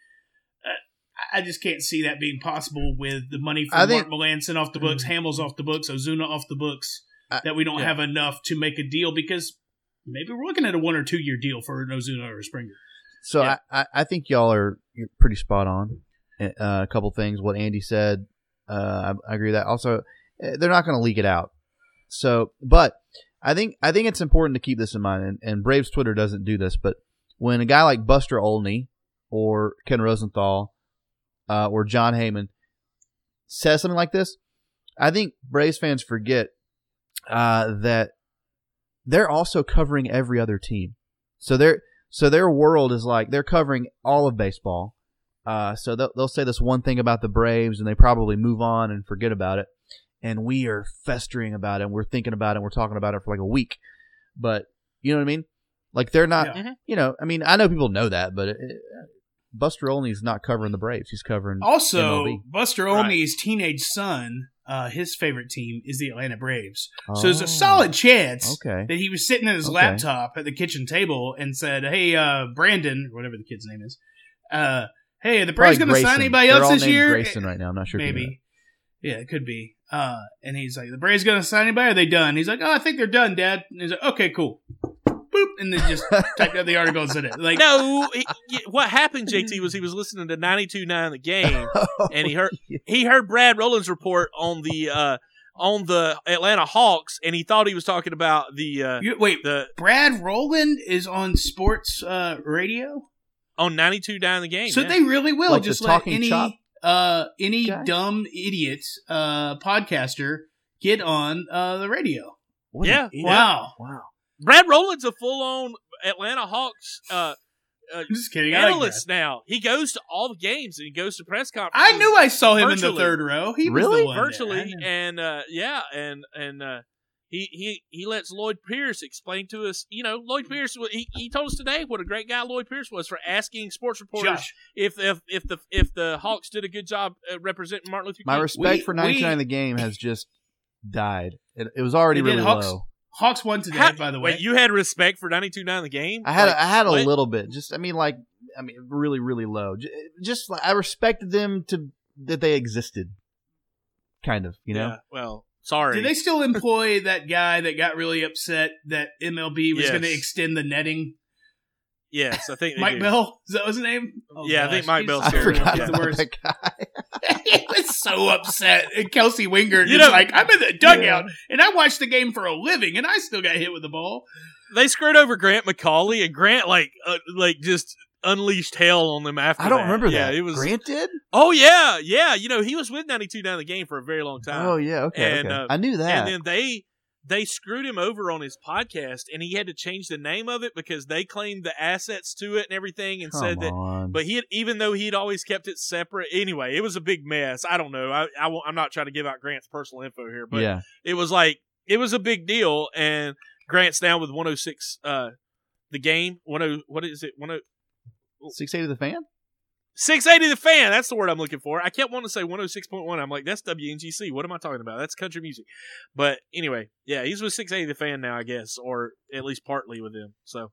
I just can't see that being possible with the money I from think- Mark Melanson off the books, Hamels off the books, Ozuna off the books, that we don't yeah. have enough to make a deal because maybe we're looking at a 1 or 2 year deal for an Ozuna or a Springer. So Yeah. I think you're pretty spot on. A couple things. What Andy said, I agree with that. Also, they're not going to leak it out. So, but I think it's important to keep this in mind. And Braves Twitter doesn't do this, but when a guy like Buster Olney or Ken Rosenthal or John Heyman says something like this, I think Braves fans forget that they're also covering every other team. So their world is like they're covering all of baseball. So they'll say this one thing about the Braves, and they probably move on and forget about it. And we are festering about it, and we're thinking about it, and we're talking about it for like a week. But you know what I mean? Like they're not, Yeah. you know, I mean, I know people know that, but Buster Olney's not covering the Braves. He's covering Also, MLB. Buster Olney's teenage son, his favorite team is the Atlanta Braves. So there's Oh, a solid chance Okay. that he was sitting at his Okay. laptop at the kitchen table and said, "Hey, Brandon, or whatever the kid's name is, hey, are the Braves going to sign Grayson. anybody They're else all this named year?" Grayson right now. I'm not sure. If you know Maybe. Yeah, it could be. And he's like, "The Braves going to sign anybody? Or are they done?" He's like, "Oh, I think they're done, Dad." And he's like, "Okay, cool." Boop, and then just typed out the article and said it. Like, No, what happened, JT, was he was listening to 92.9 The Game, that. and he heard Brad Rowland's report on the on the Atlanta Hawks, and he thought he was talking about the Brad Rowland is on sports radio on 92 down the game. So yeah. they really will Like just the let talking chop any guy? dumb idiot podcaster get on the radio. What Yeah. an idiot. Wow. Brad Rowland's a full-on Atlanta Hawks I'm just kidding. I like analyst that. now. He goes to all the games and he goes to press conferences. I knew I saw him in the virtually. third row. He Really? was the one virtually, there. and he lets Lloyd Pierce explain to us. You know, Lloyd Pierce. He told us today what a great guy Lloyd Pierce was for asking sports reporters Josh. if the Hawks did a good job representing Martin Luther King. My respect We- for 99 in the game has just died. It was already They did. really low. Hawks won today, How- by the way. Wait, you had respect for 92-9 the game? I had a what? little bit. Really, really low. Just like I respected them that they existed. Kind of, you know. Yeah, well, sorry. Did they still employ that guy that got really upset that MLB was Yes. going to extend the netting? Yes, I think they Mike do. Bell? Is that his name? Oh, Yeah, I think Mike Bell's I still forgot yeah. the about worst. that guy. He was so upset. And Kelsey Wingard You is know- like, I'm in the dugout, and I watch the game for a living, and I still got hit with the ball. They screwed over Grant McCauley, and Grant like just unleashed hell on them after. I don't that. remember Yeah, that. it was. Grant did? Oh yeah. You know, he was with 92-9 the game for a very long time. Oh yeah, okay. And, Okay. I knew that. And then they screwed him over on his podcast, and he had to change the name of it because they claimed the assets to it and everything, and said that. on. But even though he'd always kept it separate, anyway, it was a big mess. I don't know. I'm not trying to give out Grant's personal info here, but yeah. it was a big deal. And Grant's now with 106. The game. 10. What is it? 10. 680 the fan? 680 the fan. That's the word I'm looking for. I kept wanting to say 106.1. I'm like, that's WNGC. What am I talking about? That's country music. But anyway, yeah, he's with 680 the fan now, I guess, or at least partly with them. So,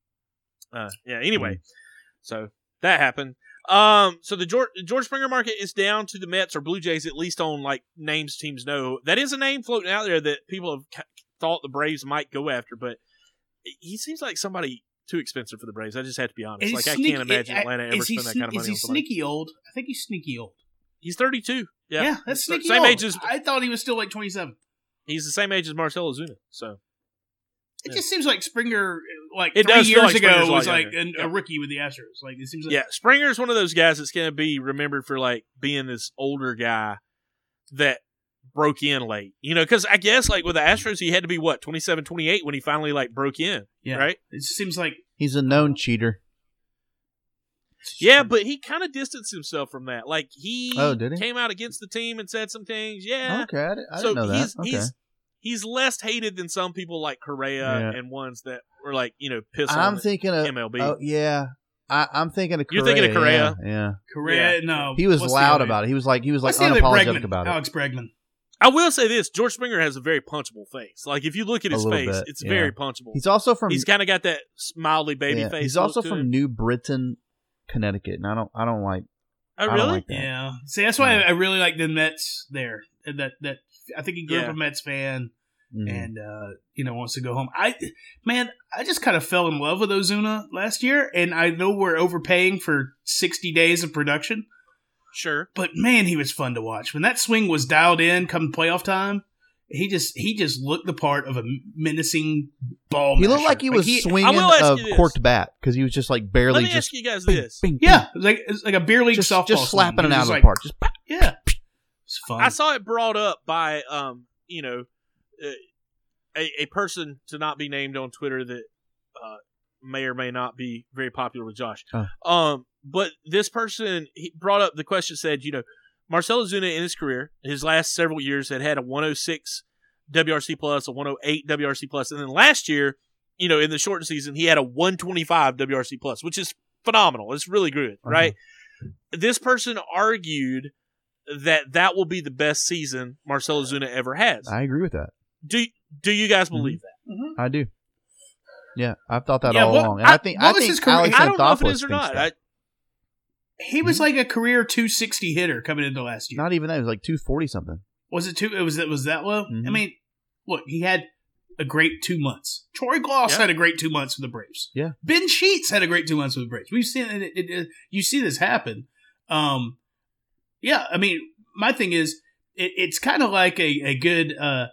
yeah. Anyway, so that happened. So the George Springer market is down to the Mets or Blue Jays, at least on like names teams know. That is a name floating out there that people have thought the Braves might go after, but he seems like somebody too expensive for the Braves. I just have to be honest. He's I can't imagine Atlanta ever is he spend that kind of money. Is he on somebody. sneaky old? I think he's sneaky old. He's 32. Yeah, that's sneaky same old. age as I thought he was still like 27. he's the same age as Marcell Ozuna. So It just seems like Springer, like It 3 does feel years like ago, Springer's a lot was like younger. a rookie with the Astros. Like it seems like yeah, Springer's one of those guys that's going to be remembered for like being this older guy that broke in late. You know, because I guess like with the Astros, he had to be 27, 28 when he finally like broke in. yeah. Right? It just seems like He's a known cheater. Yeah, but he kind of distanced himself from that. Like he, Did he? came out against the team and said some things. Yeah. Okay, I So didn't know that. Okay. he's less hated than some people like Correa Yeah. and ones that were like, you know, piss on I'm the thinking of MLB. Oh yeah, I'm thinking of Correa. You're thinking of Correa? Yeah. Correa. Yeah. No, He was what's the loud other- about it. He was like What's the other unapologetic Bregman? about it. Alex Bregman. I will say this: George Springer has a very punchable face. Like if you look at A his little face, bit, it's yeah. very punchable. He's also from He's kind of got that mildly baby yeah, face. He's also look to from him. New Britain, Connecticut, and I don't like. Oh, I don't really? like that. Yeah. See, that's why Yeah. I really like the Mets there. That I think he grew up Yeah. a Mets fan Mhm. and wants to go home. I just kind of fell in love with Ozuna last year, and I know we're overpaying for 60 days of production, Sure. but man, he was fun to watch. When that swing was dialed in come playoff time, he just looked the part of a menacing ball. He looked masher. like he was I swinging will ask a you this. corked bat because he was just like barely Let me just ask you guys bing, this. bing, Yeah, it's like a beer league bing. softball. just slapping swing. it He out was of the like- park. Just Yeah, it's fun. I saw it brought up by a person to not be named on Twitter that may or may not be very popular with Josh. Oh. But this person he brought up the question, said, Marcell Ozuna in his career, his last several years had a 106 WRC plus, a 108 WRC plus, and then last year, in the shortened season, he had a 125 WRC plus, which is phenomenal. It's really good, right? This person argued that will be the best season Marcell Ozuna ever has. I agree with that. Do you guys believe that? Mhm. I do. Yeah, I've thought that Yeah, all what- along, and I think what was his career- Alex I don't know if it Anthopoulos is or thinks not. that. He was like a career 260 hitter coming into last year. Not even that. It was like 240 something. Was it two? Was that low? Mhm. I mean, look, he had a great 2 months. Troy Gloss Yeah. had a great 2 months with the Braves. Yeah. Ben Sheets had a great 2 months with the Braves. We've seen it. You see this happen. Yeah, I mean, my thing is, it's kind of like a good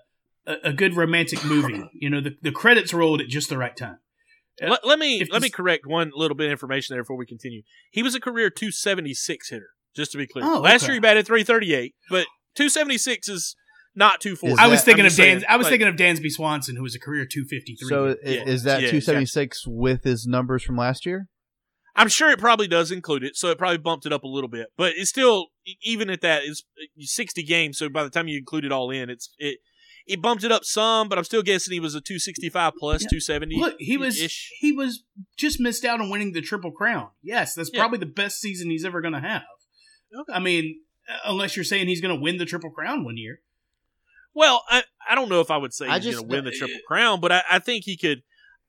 romantic movie. You know, the credits rolled at just the right time. Let me correct one little bit of information there before we continue. He was a career 276 hitter, just to be clear. Oh, Last okay. year he batted 338, but 276 is not 240. I was thinking I'm of just saying, thinking of Dansby Swanson, who was a career 253. So is that 276 with his numbers from last year? I'm sure it probably does include it, so it probably bumped it up a little bit. But it's still, even at that, it's 60 games. So by the time you include it all in, it bumped it up some. But I'm still guessing he was a 265 plus 270. Look, he was just missed out on winning the Triple Crown. Yes, that's probably the best season he's ever going to have. Okay. I mean, unless you're saying he's going to win the Triple Crown one year. Well, I don't know if I would say he's going to win the Triple Crown, but I think he could.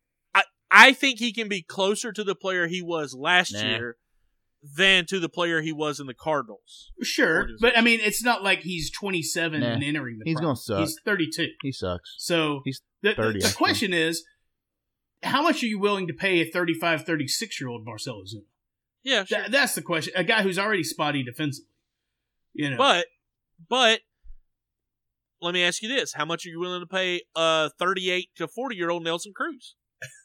I think he can be closer to the player he was last year than to the player he was in the Cardinals. Sure, but I mean, it's not like he's 27 and entering the He's going to suck. He's 32. He sucks. So he's 30. The question is, how much are you willing to pay a 35, 36-year-old Marcell Ozuna? Yeah, sure. That's the question. A guy who's already spotty defensively. You know, but let me ask you this: how much are you willing to pay a 38 to 40-year-old Nelson Cruz?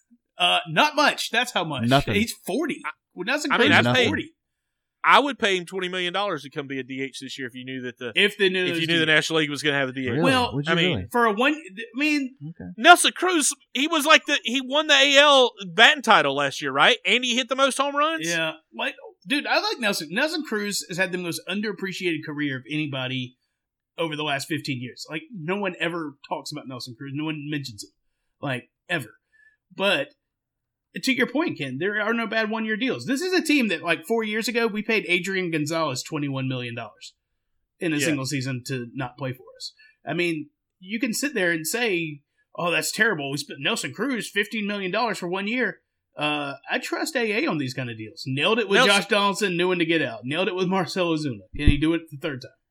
Not much. That's how much. Nothing. He's 40. Nelson I Cruz mean, is 40. I would pay him $20 million to come be a DH this year if you knew that the National League was going to have a DH. Really? Well, Would you really? for a one, I mean, Nelson Cruz, he was like he won the AL batting title last year, right? And he hit the most home runs. Yeah, like, dude, I like Nelson. Nelson Cruz has had the most underappreciated career of anybody over the last 15 years. Like, no one ever talks about Nelson Cruz. No one mentions him, like, ever. But to your point, Ken, there are no bad one-year deals. This is a team that, like, 4 years ago, we paid Adrian Gonzalez $21 million in a single season to not play for us. I mean, you can sit there and say, oh, that's terrible. We spent Nelson Cruz $15 million for 1 year. I trust AA on these kind of deals. Nailed it with Josh Donaldson, knew when to get out. Nailed it with Marcell Ozuna. Can he do it the third time?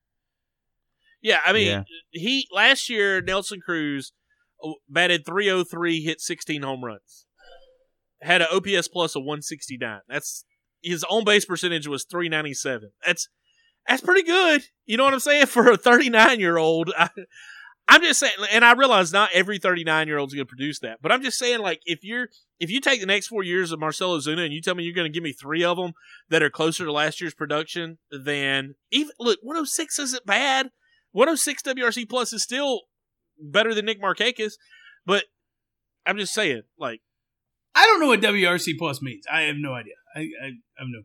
Yeah, I mean, he last year, Nelson Cruz batted .303, hit 16 home runs. Had an OPS plus of 169. That's his on base percentage was .397. That's pretty good. You know what I'm saying? For a 39-year-old. I'm just saying, and I realize not every 39-year-old is going to produce that, but I'm just saying, like, if you take the next 4 years of Marcell Ozuna and you tell me you're going to give me 3 of them that are closer to last year's production, then even look, 106 isn't bad. 106 WRC plus is still better than Nick Markakis, but I'm just saying, like, I don't know what WRC plus means. I have no idea. I have no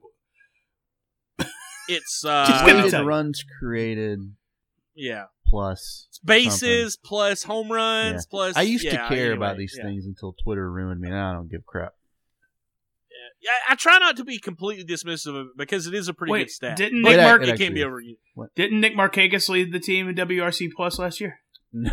clue. It's weighted runs created. Yeah. Plus bases, something. Plus home runs, plus. I used to care about these things until Twitter ruined me. Now I don't give crap. Yeah, I try not to be completely dismissive of it because it is a pretty good stat. Didn't Nick it can be overused. Didn't Nick Markakis lead the team in WRC plus last year? No,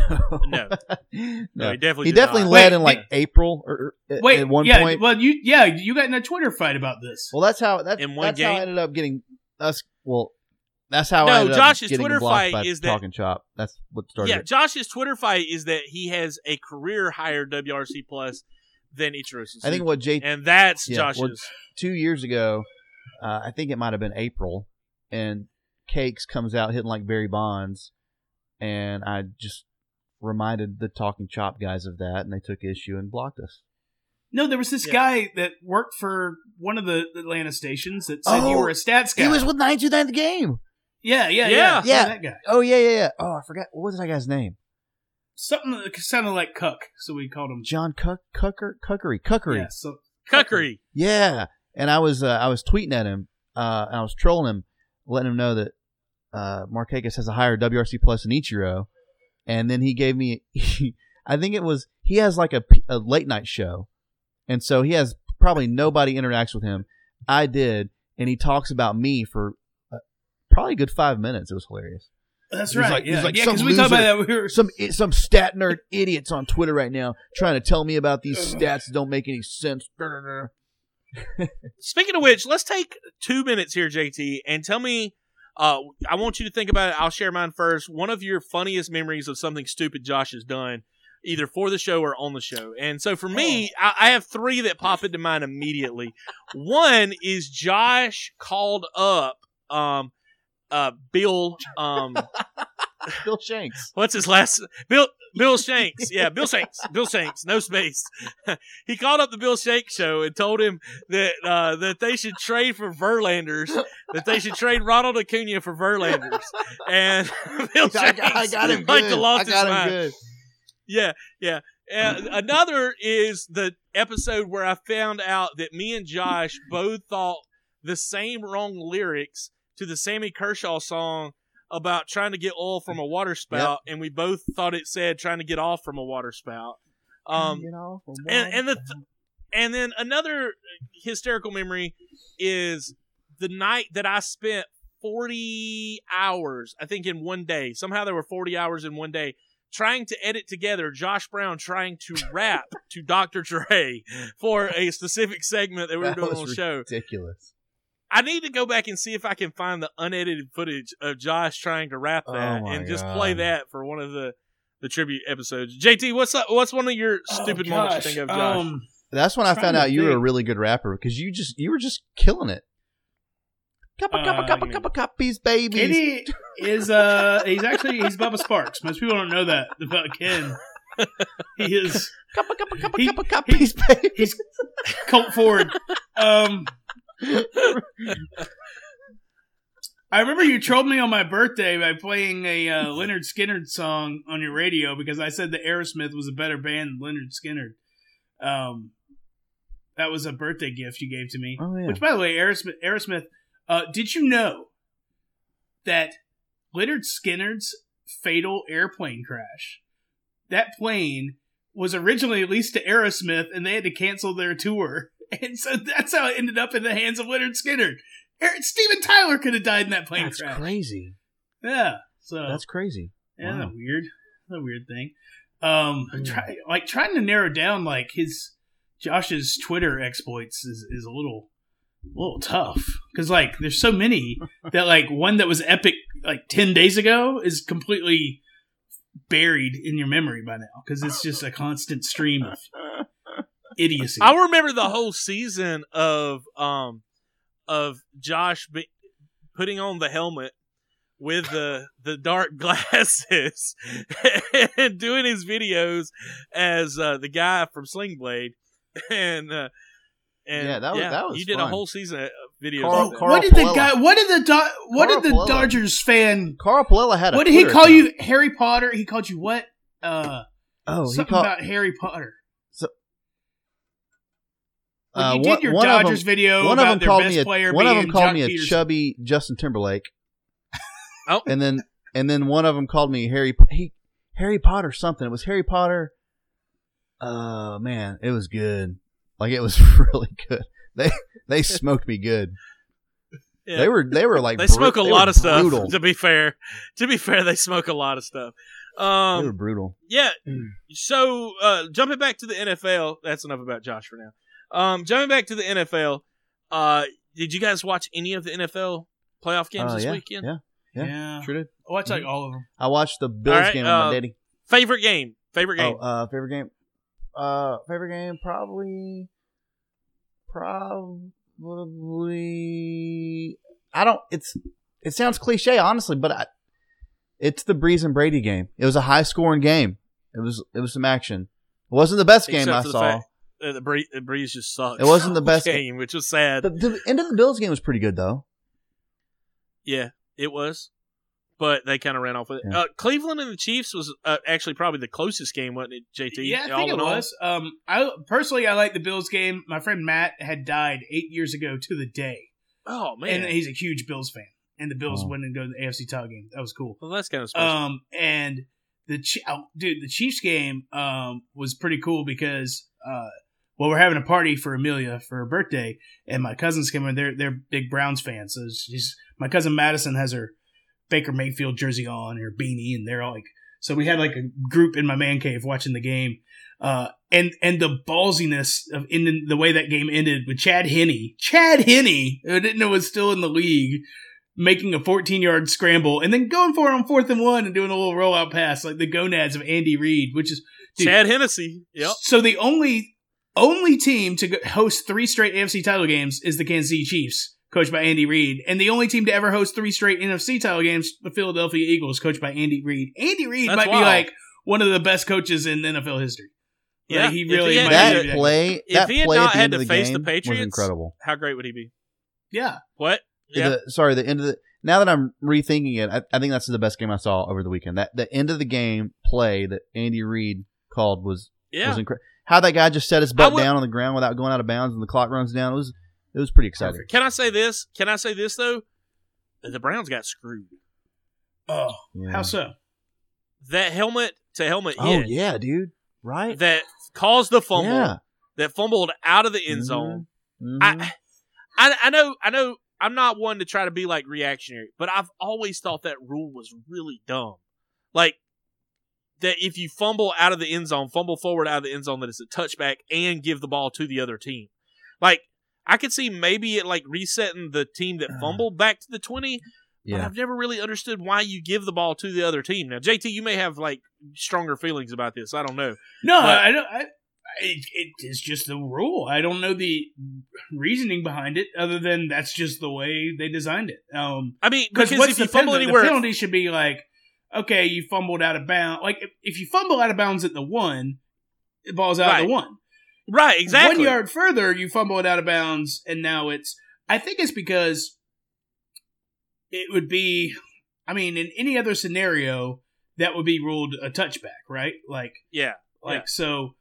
he definitely led in like April or at one point. Well, you got in a Twitter fight about this. Well, that's how how I ended up getting us. Well, that's how. I ended Josh's up Twitter fight is that Talking Chop. That's what started. Yeah, it. Josh's Twitter fight is that he has a career higher WRC plus than Ichiro Suzuki. I think what and that's Josh's. Well, 2 years ago, I think it might have been April, and Cakes comes out hitting like Barry Bonds, and I just reminded the Talking Chop guys of that, and they took issue and blocked us. No, there was this guy that worked for one of the Atlanta stations that said you were a stats guy. He was with 929 the game. Yeah. That guy. Oh, yeah. Oh, I forgot. What was that guy's name? Something that sounded like Cuck, so we called him John Cuckery. Yeah, so Cuckery. Yeah, and I was tweeting at him, and I was trolling him, letting him know that Markakis has a higher WRC plus than Ichiro, and then he gave me, I think it was, he has like a late night show, and so he has probably nobody interacts with him. I did, and he talks about me for probably a good 5 minutes. It was hilarious. That's right. He's like because we talked about that. We were some stat nerd idiots on Twitter right now trying to tell me about these stats that don't make any sense. Speaking of which, let's take 2 minutes here, JT, and tell me. I want you to think about it. I'll share mine first. One of your funniest memories of something stupid Josh has done, either for the show or on the show. And so for me, I have 3 that pop into mind immediately. One is Josh called up Bill Bill Shanks. What's his last? Bill Shanks. Yeah, Bill Shanks. Bill Shanks. No space. He called up the Bill Shanks show and told him that they should trade for Verlanders. That they should trade Ronald Acuna for Verlanders. And Bill Shanks I got him like good. lost I got his him mind. good. Yeah. And another is the episode where I found out that me and Josh both thought the same wrong lyrics to the Sammy Kershaw song about trying to get oil from a water spout, and we both thought it said trying to get off from a water spout. And then another hysterical memory is the night that I spent 40 hours, I think, in one day. Somehow there were 40 hours in one day trying to edit together Josh Brown trying to rap to Dr. Dre for a specific segment that we were doing on the show. Ridiculous. I need to go back and see if I can find the unedited footage of Josh trying to rap that and just play that for one of the tribute episodes. JT, what's one of your stupid moments you think of, Josh? That's when I found out you were a really good rapper because you were just killing it. Cuppies, babies. Kenny is he's Bubba Sparks. Most people don't know that about Ken. He is Cuppies, babies. He's Colt Ford. I remember you trolled me on my birthday by playing a Leonard Skinner song on your radio because I said that Aerosmith was a better band than Leonard Skinner. That was a birthday gift you gave to me. Oh, yeah. Which, by the way, Aerosmith. Did you know that Leonard Skinner's fatal airplane crash, that plane was originally leased to Aerosmith and they had to cancel their tour? And so that's how it ended up in the hands of Leonard Skinner. Steven Tyler could have died in that plane crash. That's crazy. Yeah. So that's crazy. Yeah, wow. That's weird. That's a weird thing. Trying to narrow down like Josh's Twitter exploits is a little tough because like there's so many that like one that was epic like 10 days ago is completely buried in your memory by now because it's just a constant stream of idiocy. I remember the whole season of Josh putting on the helmet with the dark glasses and doing his videos as the guy from Sling Blade and that was you did fun. A whole season of videos. What did the Dodgers fan? Carl Palella had. What did he call you? Harry Potter. He called you what? About Harry Potter. So, you did your Dodgers video one of them about their called best me player one of them being called Jock me a Peterson. chubby Justin Timberlake. Oh, and then one of them called me Harry Potter something. It was Harry Potter. Man, it was good. Like it was really good. They smoked me good. yeah. They were like they smoke a lot of stuff. Brutal. To be fair, they smoke a lot of stuff. They were brutal. Yeah. So jumping back to the NFL, that's enough about Josh for now. Jumping back to the NFL, did you guys watch any of the NFL playoff games this weekend? Yeah, sure did. I watched like all of them. I watched the Bills game with my daddy. Favorite game. Favorite game. Favorite game probably. I don't. It sounds cliche, honestly, but it's the Breeze and Brady game. It was a high scoring game. It was some action. It wasn't the best game I saw. The Breeze just sucked. It wasn't the best game, which was sad. The end of the Bills game was pretty good, though. Yeah, it was. But they kind of ran off with it. Yeah. Cleveland and the Chiefs was actually probably the closest game, wasn't it, JT? Yeah, I think it was. I like the Bills game. My friend Matt had died 8 years ago to the day. Oh, man. And he's a huge Bills fan. And the Bills went and go to the AFC title game. That was cool. Well, that's kind of special. And the Chiefs game was pretty cool because we're having a party for Amelia for her birthday, and my cousins came in. They're big Browns fans. So my cousin Madison has her Baker Mayfield jersey on, her beanie, and they're all like, so we had like a group in my man cave watching the game. And the ballsiness of in the way that game ended with Chad Henne, who I didn't know was still in the league, making a 14-yard scramble and then going for it on 4th and 1 and doing a little rollout pass like the gonads of Andy Reid, which is Chad Hennessy. Yep. So the only team to host 3 straight AFC title games is the Kansas City Chiefs coached by Andy Reid. And the only team to ever host 3 straight NFC title games, the Philadelphia Eagles, coached by Andy Reid. Andy Reid That's might wild. be like one of the best coaches in NFL history. Yeah, Like, he if really he had- might That be play, If that he had play not at the had end to of the face game the Patriots, was incredible. how great would he be? Yeah. What? Yeah. The end of the. Now that I'm rethinking it, I think that's the best game I saw over the weekend. That the end of the game play that Andy Reid called was incredible. How that guy just set his butt down on the ground without going out of bounds and the clock runs down. It was pretty exciting. Perfect. Can I say this? Though? The Browns got screwed. Oh, Yeah. how so? That helmet to helmet Oh hit yeah, dude. Right. that caused the fumble, Yeah. that fumbled out of the end zone. Mhm. I know. I'm not one to try to be like reactionary, but I've always thought that rule was really dumb. Like that if you fumble out of the end zone, fumble forward out of the end zone, that it's a touchback and give the ball to the other team. Like I could see maybe it like resetting the team that fumbled back to the 20. But Yeah. I've never really understood why you give the ball to the other team. Now, JT, you may have like stronger feelings about this. I don't know. No, But- I don't. It is just the rule. I don't know the reasoning behind it, other than that's just the way they designed it. I mean, because what's if you fumble penalty? anywhere, The penalty should be like, okay, you fumbled out of bounds. Like if you fumble out of bounds at the 1, the ball's out at the 1. right? Exactly. 1 yard further, you fumble it out of bounds, and now it's. I think it's because it would be. I mean, in any other scenario, that would be ruled a touchback, right? Yeah. So.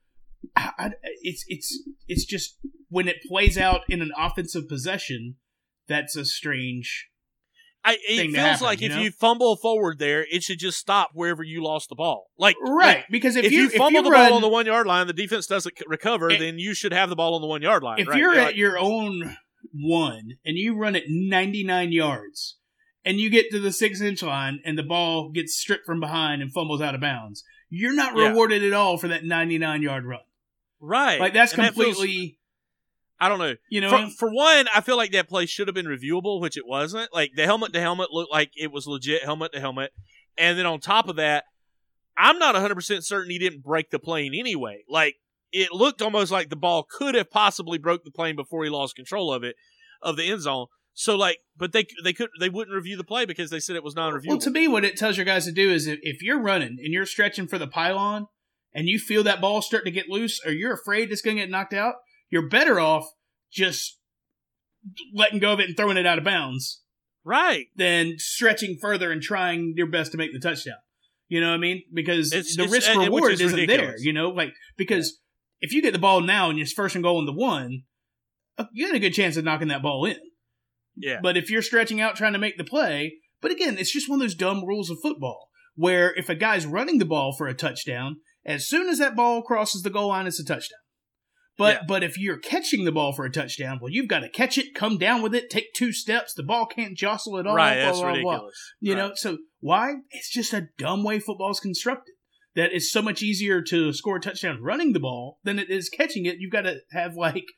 It's just when it plays out in an offensive possession, that's a strange. It thing to feels happen, like you if know? you fumble forward there, it should just stop wherever you lost the ball. Like Right, because if you fumble the run, ball on the 1 yard line, the defense doesn't recover, then you should have the ball on the 1 yard line. if right? you're Like, at your own 1 and you run it 99 yards and you get to the 6-inch line and the ball gets stripped from behind and fumbles out of bounds, you're not Yeah. rewarded at all for that 99-yard run. right, Like that's And that feels- completely, I don't know. you know. For one, I feel like that play should have been reviewable, which it wasn't. Like the helmet to helmet looked like it was legit helmet to helmet, and then on top of that, I'm not 100% certain he didn't break the plane anyway. Like it looked almost like the ball could have possibly broke the plane before he lost control of it, of the end zone. So like, but they wouldn't review the play because they said it was non-reviewable. Well, to me, what it tells your guys to do is if you're running and you're stretching for the pylon and you feel that ball start to get loose or you're afraid it's going to get knocked out, you're better off just letting go of it and throwing it out of bounds right. than stretching further and trying your best to make the touchdown. You know what I mean? Because the It's- risk which reward is isn't there. ridiculous. You know, like because if you get the ball now and you're first and goal in the 1, you got a good chance of knocking that ball in. Yeah. But if you're stretching out trying to make the play, but again, it's just one of those dumb rules of football where if a guy's running the ball for a touchdown, as soon as that ball crosses the goal line, it's a touchdown. But if you're catching the ball for a touchdown, well, you've got to catch it, come down with it, take 2 steps. The ball can't jostle at all. Right, blah, that's blah, blah. ridiculous. You Right. know, so why? It's just a dumb way football's constructed. That it's so much easier to score a touchdown running the ball than it is catching it. You've got to have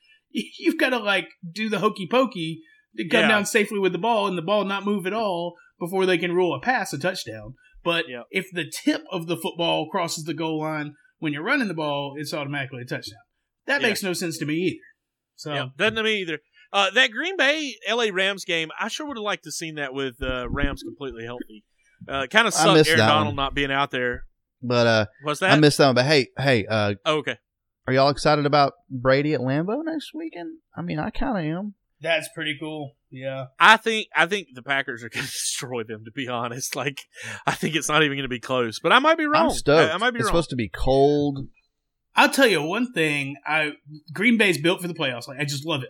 do the hokey pokey to come down safely with the ball and the ball not move at all before they can rule a pass a touchdown. But if the tip of the football crosses the goal line when you're running the ball, it's automatically a touchdown. That makes no sense to me either. So doesn't to me either. That Green Bay LA Rams game, I sure would have liked to seen that with Rams completely healthy. Kind of sucked missed Aaron that Donald one. not being out there. But What's that? I missed that one. But hey, Oh, okay. are y'all excited about Brady at Lambeau next weekend? I mean, I kind of am. that's pretty cool. Yeah. I think the Packers are going to destroy them. To be honest, like I think it's not even going to be close. But I might be wrong. I'm stoked. I might be it's wrong. supposed to be cold. I'll tell you one thing. Green Bay's built for the playoffs. Like I just love it.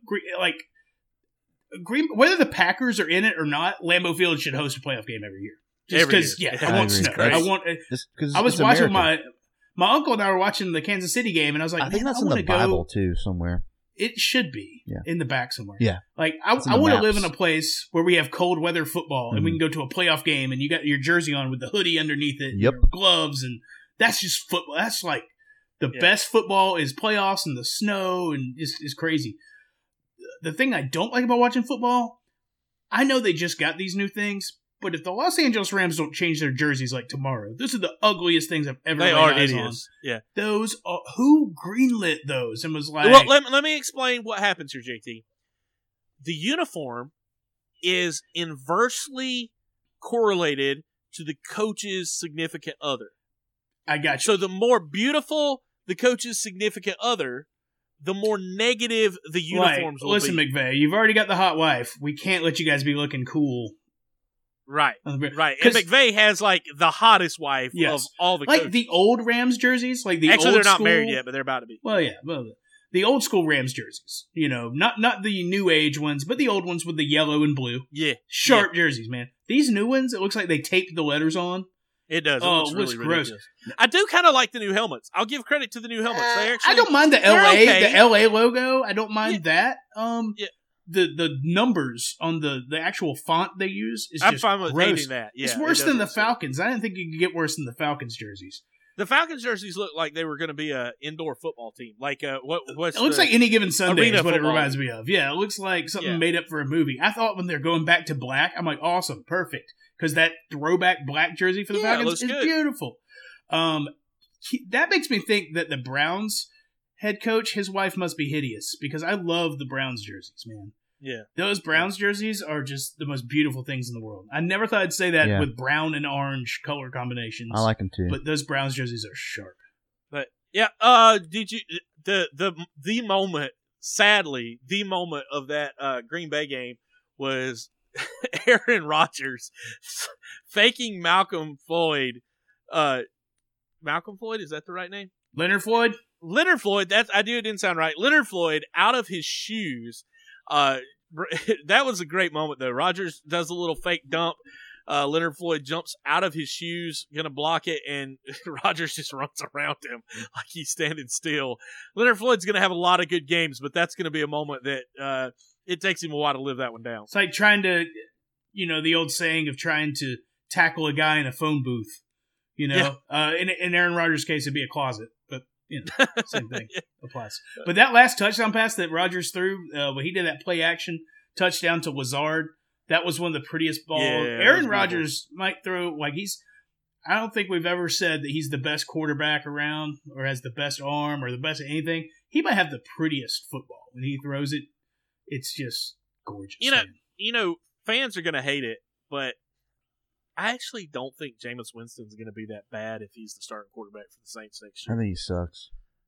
Whether the Packers are in it or not, Lambeau Field should host a playoff game every year. Just Every because, year. yeah, Yeah, I want I agree. snow. Great. I want. I was watching my uncle and I were watching the Kansas City game, and I was like, I think man, that's I in want the to go. Bible too, somewhere. It should be Yeah. in the back somewhere. Yeah. Like It's in I the want to live maps. in a place where we have cold weather football and we Mhm. can go to a playoff game and you got your jersey on with the hoodie underneath it, Yep. and your gloves, and that's just football. That's like the best football is playoffs and the snow and it's crazy. The thing I don't like about watching football, I know they just got these new things, but if the Los Angeles Rams don't change their jerseys like tomorrow, those are the ugliest things I've ever They laid are eyes on. idiots. Yeah. Those who greenlit those and was like, Well, let me explain what happens here, JT. the uniform is inversely correlated to the coach's significant other. I got you. So the more beautiful the coach's significant other, the more negative the uniforms will Listen, be. McVay, you've already got the hot wife. We can't let you guys be looking cool. Right. And 'Cause- McVay has like the hottest wife Yes. of all the Like coaches. the old Rams jerseys, like the Actually, old they're not school, married yet, but they're about to be. Well, yeah, the old school Rams jerseys. You know, not the new age ones, but the old ones with the yellow and blue. Yeah. Sharp jerseys, man. These new ones, it looks like they taped the letters on. It does. Oh, It it looks looks really gross. ridiculous. I do kind of like the new helmets. I'll give credit to the new helmets. They actually, I don't mind the they're LA, okay. the LA logo. I don't mind that. Yeah. The numbers on the actual font they use is I'm just fine with gross. hating that. Yeah, It's it worse does than the look sick. Falcons. I didn't think you could get worse than the Falcons jerseys. The Falcons jerseys look like they were going to be a indoor football team. Like what's It looks the- like Any Given Sunday Arena is what it football. reminds me of. Yeah, it looks like something Yeah. made up for a movie. I thought when they're going back to black, I'm like, awesome, perfect. Because that throwback black jersey for the Yeah, it Falcons looks is good. beautiful. That makes me think that the Browns head coach, his wife must be hideous because I love the Browns jerseys, man. Yeah. Those Browns jerseys are just the most beautiful things in the world. I never thought I'd say that Yeah. with brown and orange color combinations. I like them too. But those Browns jerseys are sharp. But yeah, did you the moment? Sadly, the moment of that Green Bay game was Aaron Rodgers faking Malcolm Floyd. Malcolm Floyd, is that the right name? Leonard Floyd? Leonard Floyd. It didn't sound right. Leonard Floyd out of his shoes. That was a great moment though. Rodgers does a little fake dump. Leonard Floyd jumps out of his shoes, gonna block it, and Rodgers just runs around him like he's standing still. Leonard Floyd's gonna have a lot of good games, but that's gonna be a moment that it takes him a while to live that one down. It's like trying to, the old saying of trying to tackle a guy in a phone booth. In Aaron Rodgers' case, it'd be a closet, but same thing applies. But that last touchdown pass that Rodgers threw, when he did that play action touchdown to Lazard, that was one of the prettiest balls. Yeah, that was Aaron beautiful. Rodgers might throw I don't think we've ever said that he's the best quarterback around or has the best arm or the best at anything. He might have the prettiest football when he throws it. It's just gorgeous. man. Fans are gonna hate it, but I actually don't think Jameis Winston's going to be that bad if he's the starting quarterback for the Saints next I year. think he sucks.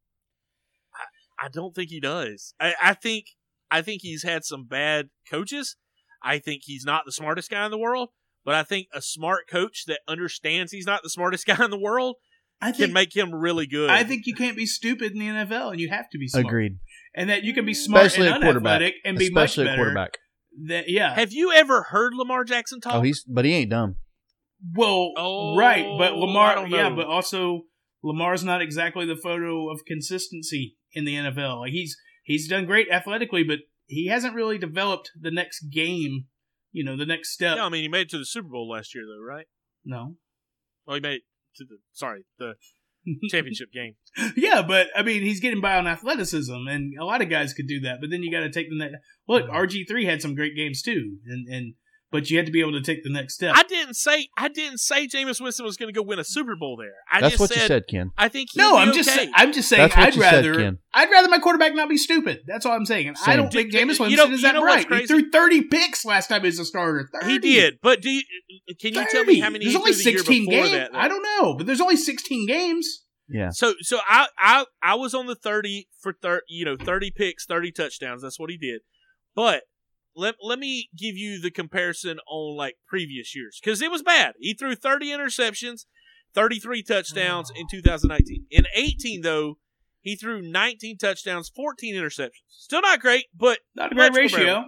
I don't think he does. I think he's had some bad coaches. I think he's not the smartest guy in the world, but I think a smart coach that understands he's not the smartest guy in the world can make him really good. I think you can't be stupid in the NFL, and you have to be smart. Agreed. And that you can be smart Especially and a quarterback. unathletic and be much Especially better. a quarterback. Have you ever heard Lamar Jackson talk? But he ain't dumb. Well, Oh, right, but I Lamar, don't know. yeah, but also Lamar's not exactly the photo of consistency in the NFL. Like he's done great athletically, but he hasn't really developed the next game. The next step. Yeah, I mean, he made it to the Super Bowl last year, though, right? No. Well, he made it to the championship game. Yeah, but I mean, he's getting by on athleticism, and a lot of guys could do that. But then you got to take the next. Look, RG3 had some great games too, but you had to be able to take the next step. I didn't say Jameis Winston was going to go win a Super Bowl there. That's what you said, Ken. I think No, I'm I'm just saying. That's what you said, Ken. I'd rather my quarterback not be stupid. That's all I'm saying. And I Same. don't think Jameis You Winston know- is you that know what's bright. crazy? He threw 30 picks last time he was a starter. 30. He did, but can you tell me how many? There's he only threw the year 16 before games. that, though? I don't know, but there's only 16 games. Yeah. So I was on the 30 for 30 picks, 30 touchdowns. That's what he did. But let me give you the comparison on like previous years because it was bad. He threw 30 interceptions, 33 touchdowns in 2019. In 18 though, he threw 19 touchdowns, 14 interceptions. Still not great, but Not a great much ratio. comparable.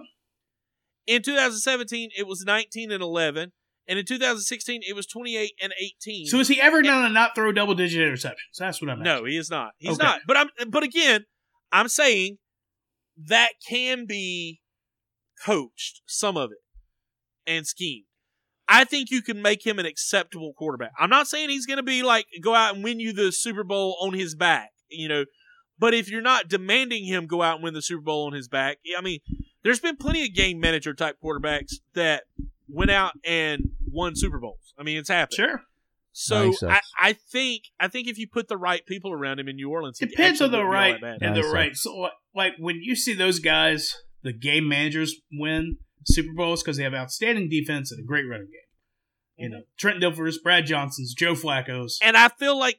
In 2017, it was 19 and 11. And in 2016, it was 28 and 18. So is he ever going to not throw double-digit interceptions? That's what I'm asking. No, he is not. He's Okay. not. But again, I'm saying that can be coached, some of it, and schemed. I think you can make him an acceptable quarterback. I'm not saying he's going to be like go out and win you the Super Bowl on his back, But if you're not demanding him go out and win the Super Bowl on his back, I mean, there's been plenty of game manager type quarterbacks that went out and won Super Bowls. I mean, it's happened. Sure. So Nice, I think if you put the right people around him in New Orleans, he Depends on actually the wouldn't be all right that bad. and the Nice. right. So, like when you see those guys the game managers win Super Bowls because they have outstanding defense and a great running game. You know, Trent Dilfers, Brad Johnsons, Joe Flacco's. And I feel like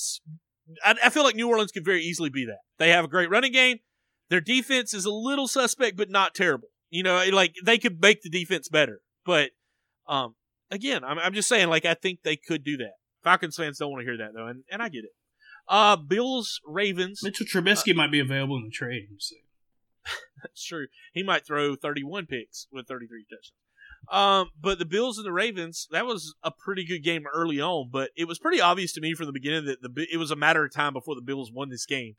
I feel like New Orleans could very easily be that. They have a great running game. Their defense is a little suspect, but not terrible. You know, like they could make the defense better. But again, I'm just saying, like I think they could do that. Falcons fans don't want to hear that though, and I get it. Bills, Ravens. Mitchell Trubisky might be available in the trade. That's true. He might throw 31 picks with 33 touchdowns. But the Bills and the Ravens, that was a pretty good game early on, but it was pretty obvious to me from the beginning that it was a matter of time before the Bills won this game.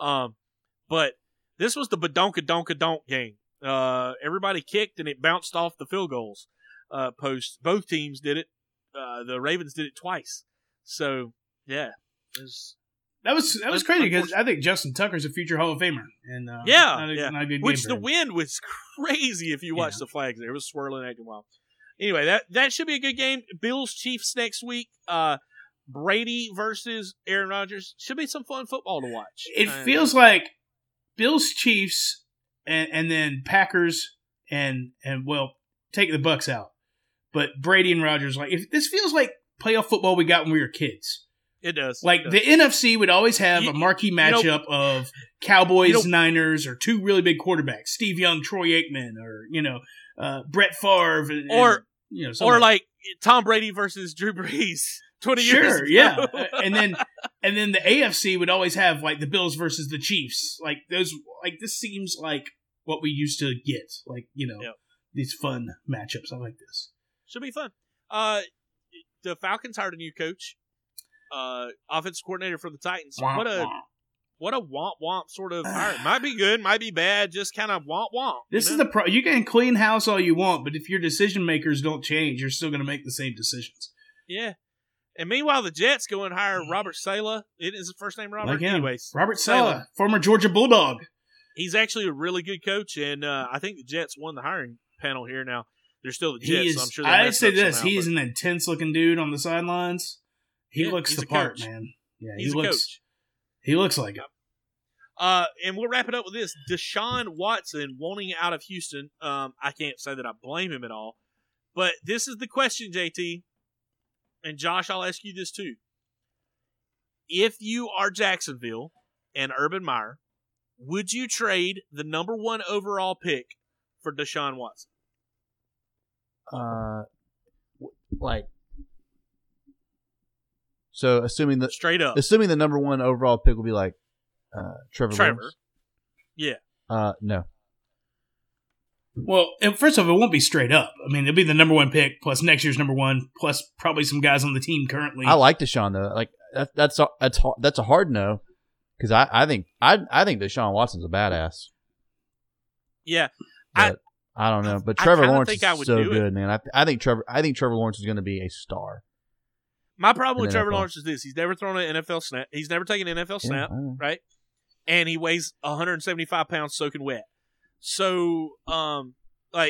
But this was the badonka-donka-donk game. Everybody kicked, and it bounced off the field goals post. Both teams did it. The Ravens did it twice. So, yeah. That was crazy because I think Justin Tucker's a future Hall of Famer. And not a good Which game the wind was crazy if you watch the flags there. It was swirling, acting wild. Anyway, that should be a good game. Bills, Chiefs next week. Brady versus Aaron Rodgers. Should be some fun football to watch. It feels like Bills, Chiefs, and then Packers, and well, take the Bucks out. But Brady and Rodgers, like this feels like playoff football we got when we were kids. It does. Like the NFC would always have a marquee matchup of Cowboys, Niners, or two really big quarterbacks, Steve Young, Troy Aikman, or Brett Favre, or like Tom Brady versus Drew Brees 20 years ago. Yeah. and then the AFC would always have like the Bills versus the Chiefs. Like those, like this seems like what we used to get. Like these fun matchups. I like this. Should be fun. The Falcons hired a new coach. Offensive coordinator for the Titans. Womp, what a womp sort of hire. Might be good, might be bad, just kind of womp. This is the you can clean house all you want, but if your decision makers don't change, you're still going to make the same decisions. Yeah. And meanwhile, the Jets go and hire Robert Saleh. It is his first name, Robert. Like him. Anyways, Robert Saleh, former Georgia Bulldog. He's actually a really good coach, and I think the Jets won the hiring panel here. Now they're still the Jets, so I'm sure. I'd say this: he's an intense-looking dude on the sidelines. He looks the part, man. Yeah, he's a coach. He looks like it. And we'll wrap it up with this: Deshaun Watson wanting out of Houston. I can't say that I blame him at all, but this is the question, JT and Josh. I'll ask you this too: if you are Jacksonville and Urban Meyer, would you trade the number 1 overall pick for Deshaun Watson? So assuming straight up, the number 1 overall pick will be like Trevor. Lawrence? Yeah. No. Well, first off, it won't be straight up. I mean, it'll be the number 1 pick plus next year's number 1 plus probably some guys on the team currently. I like Deshaun though. Like that's a hard no because I think Deshaun Watson's a badass. Yeah. But I don't know, but Trevor Lawrence is so good, man. I think Trevor Lawrence is going to be a star. My problem with Trevor Lawrence is this: he's never thrown an NFL snap. He's never taken an NFL snap, right? And he weighs 175 pounds soaking wet. So, I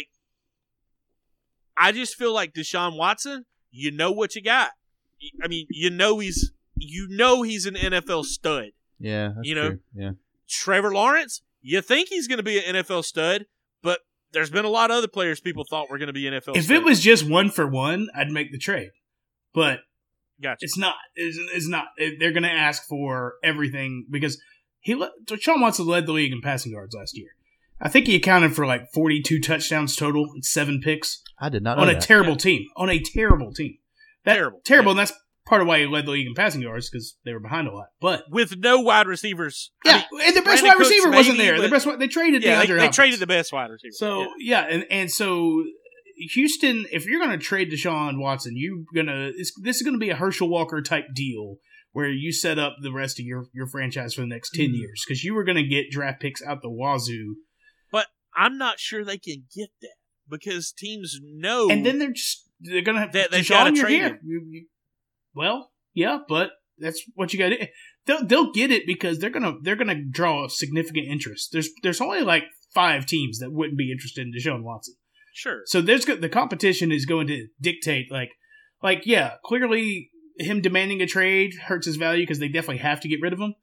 just feel like Deshaun Watson. You know what you got. I mean, he's an NFL stud. Yeah, that's true. Yeah. Trevor Lawrence, you think he's going to be an NFL stud, but there's been a lot of other players people thought were going to be NFL studs. If it was just 1 for 1, I'd make the trade. But gotcha. It's not. It's not. They're going to ask for everything because Deshaun Watson led the league in passing yards last year. I think he accounted for like 42 touchdowns total and 7 picks. I did not know on that. a terrible team. On a terrible team. Terrible, yeah. and that's part of why he led the league in passing yards because they were behind a lot. But with no wide receivers, and the best wide receiver wasn't there. They traded DeAndre they traded the best wide receiver. So and so Houston, if you're going to trade Deshaun Watson, this is going to be a Herschel Walker type deal where you set up the rest of your franchise for the next 10 years because you were going to get draft picks out the wazoo. But I'm not sure they can get that because teams know, and then they're going to have that they've got to trade him. Well, yeah, but that's what you got to do. They'll get it because they're gonna draw a significant interest. There's only like 5 teams that wouldn't be interested in Deshaun Watson. Sure. So the competition is going to dictate clearly him demanding a trade hurts his value because they definitely have to get rid of him.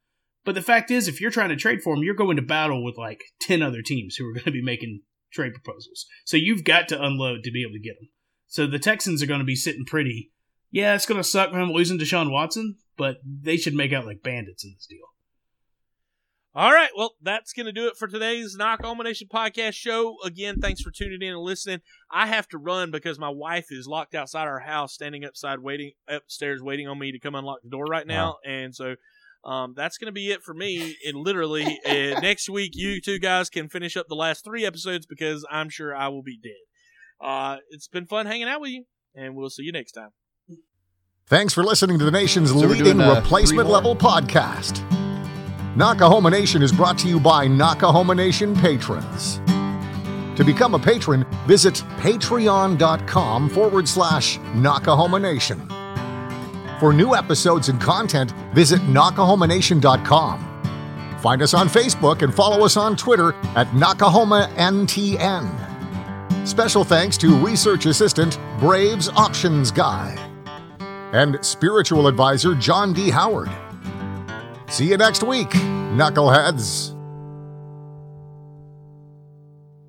But the fact is, if you're trying to trade for him, you're going to battle with like 10 other teams who are going to be making trade proposals. So you've got to unload to be able to get him. So the Texans are going to be sitting pretty. Yeah, it's going to suck from losing Deshaun Watson, but they should make out like bandits in this deal. All right, well, that's going to do it for today's Knock On Nation podcast show. Again, thanks for tuning in and listening. I have to run because my wife is locked outside our house, standing upstairs waiting on me to come unlock the door right now. Wow. And so that's going to be it for me. And literally, next week, you two guys can finish up the last 3 episodes because I'm sure I will be dead. It's been fun hanging out with you, and we'll see you next time. Thanks for listening to the nation's leading replacement-level podcast. Knockahoma Nation is brought to you by Knockahoma Nation patrons. To become a patron, visit patreon.com/Knockahoma Nation. For new episodes and content, visit knockahomanation.com. Find us on Facebook and follow us on Twitter at NockahomaNTN. Special thanks to research assistant Braves Auctions Guy and spiritual advisor John D. Howard. See you next week, knuckleheads.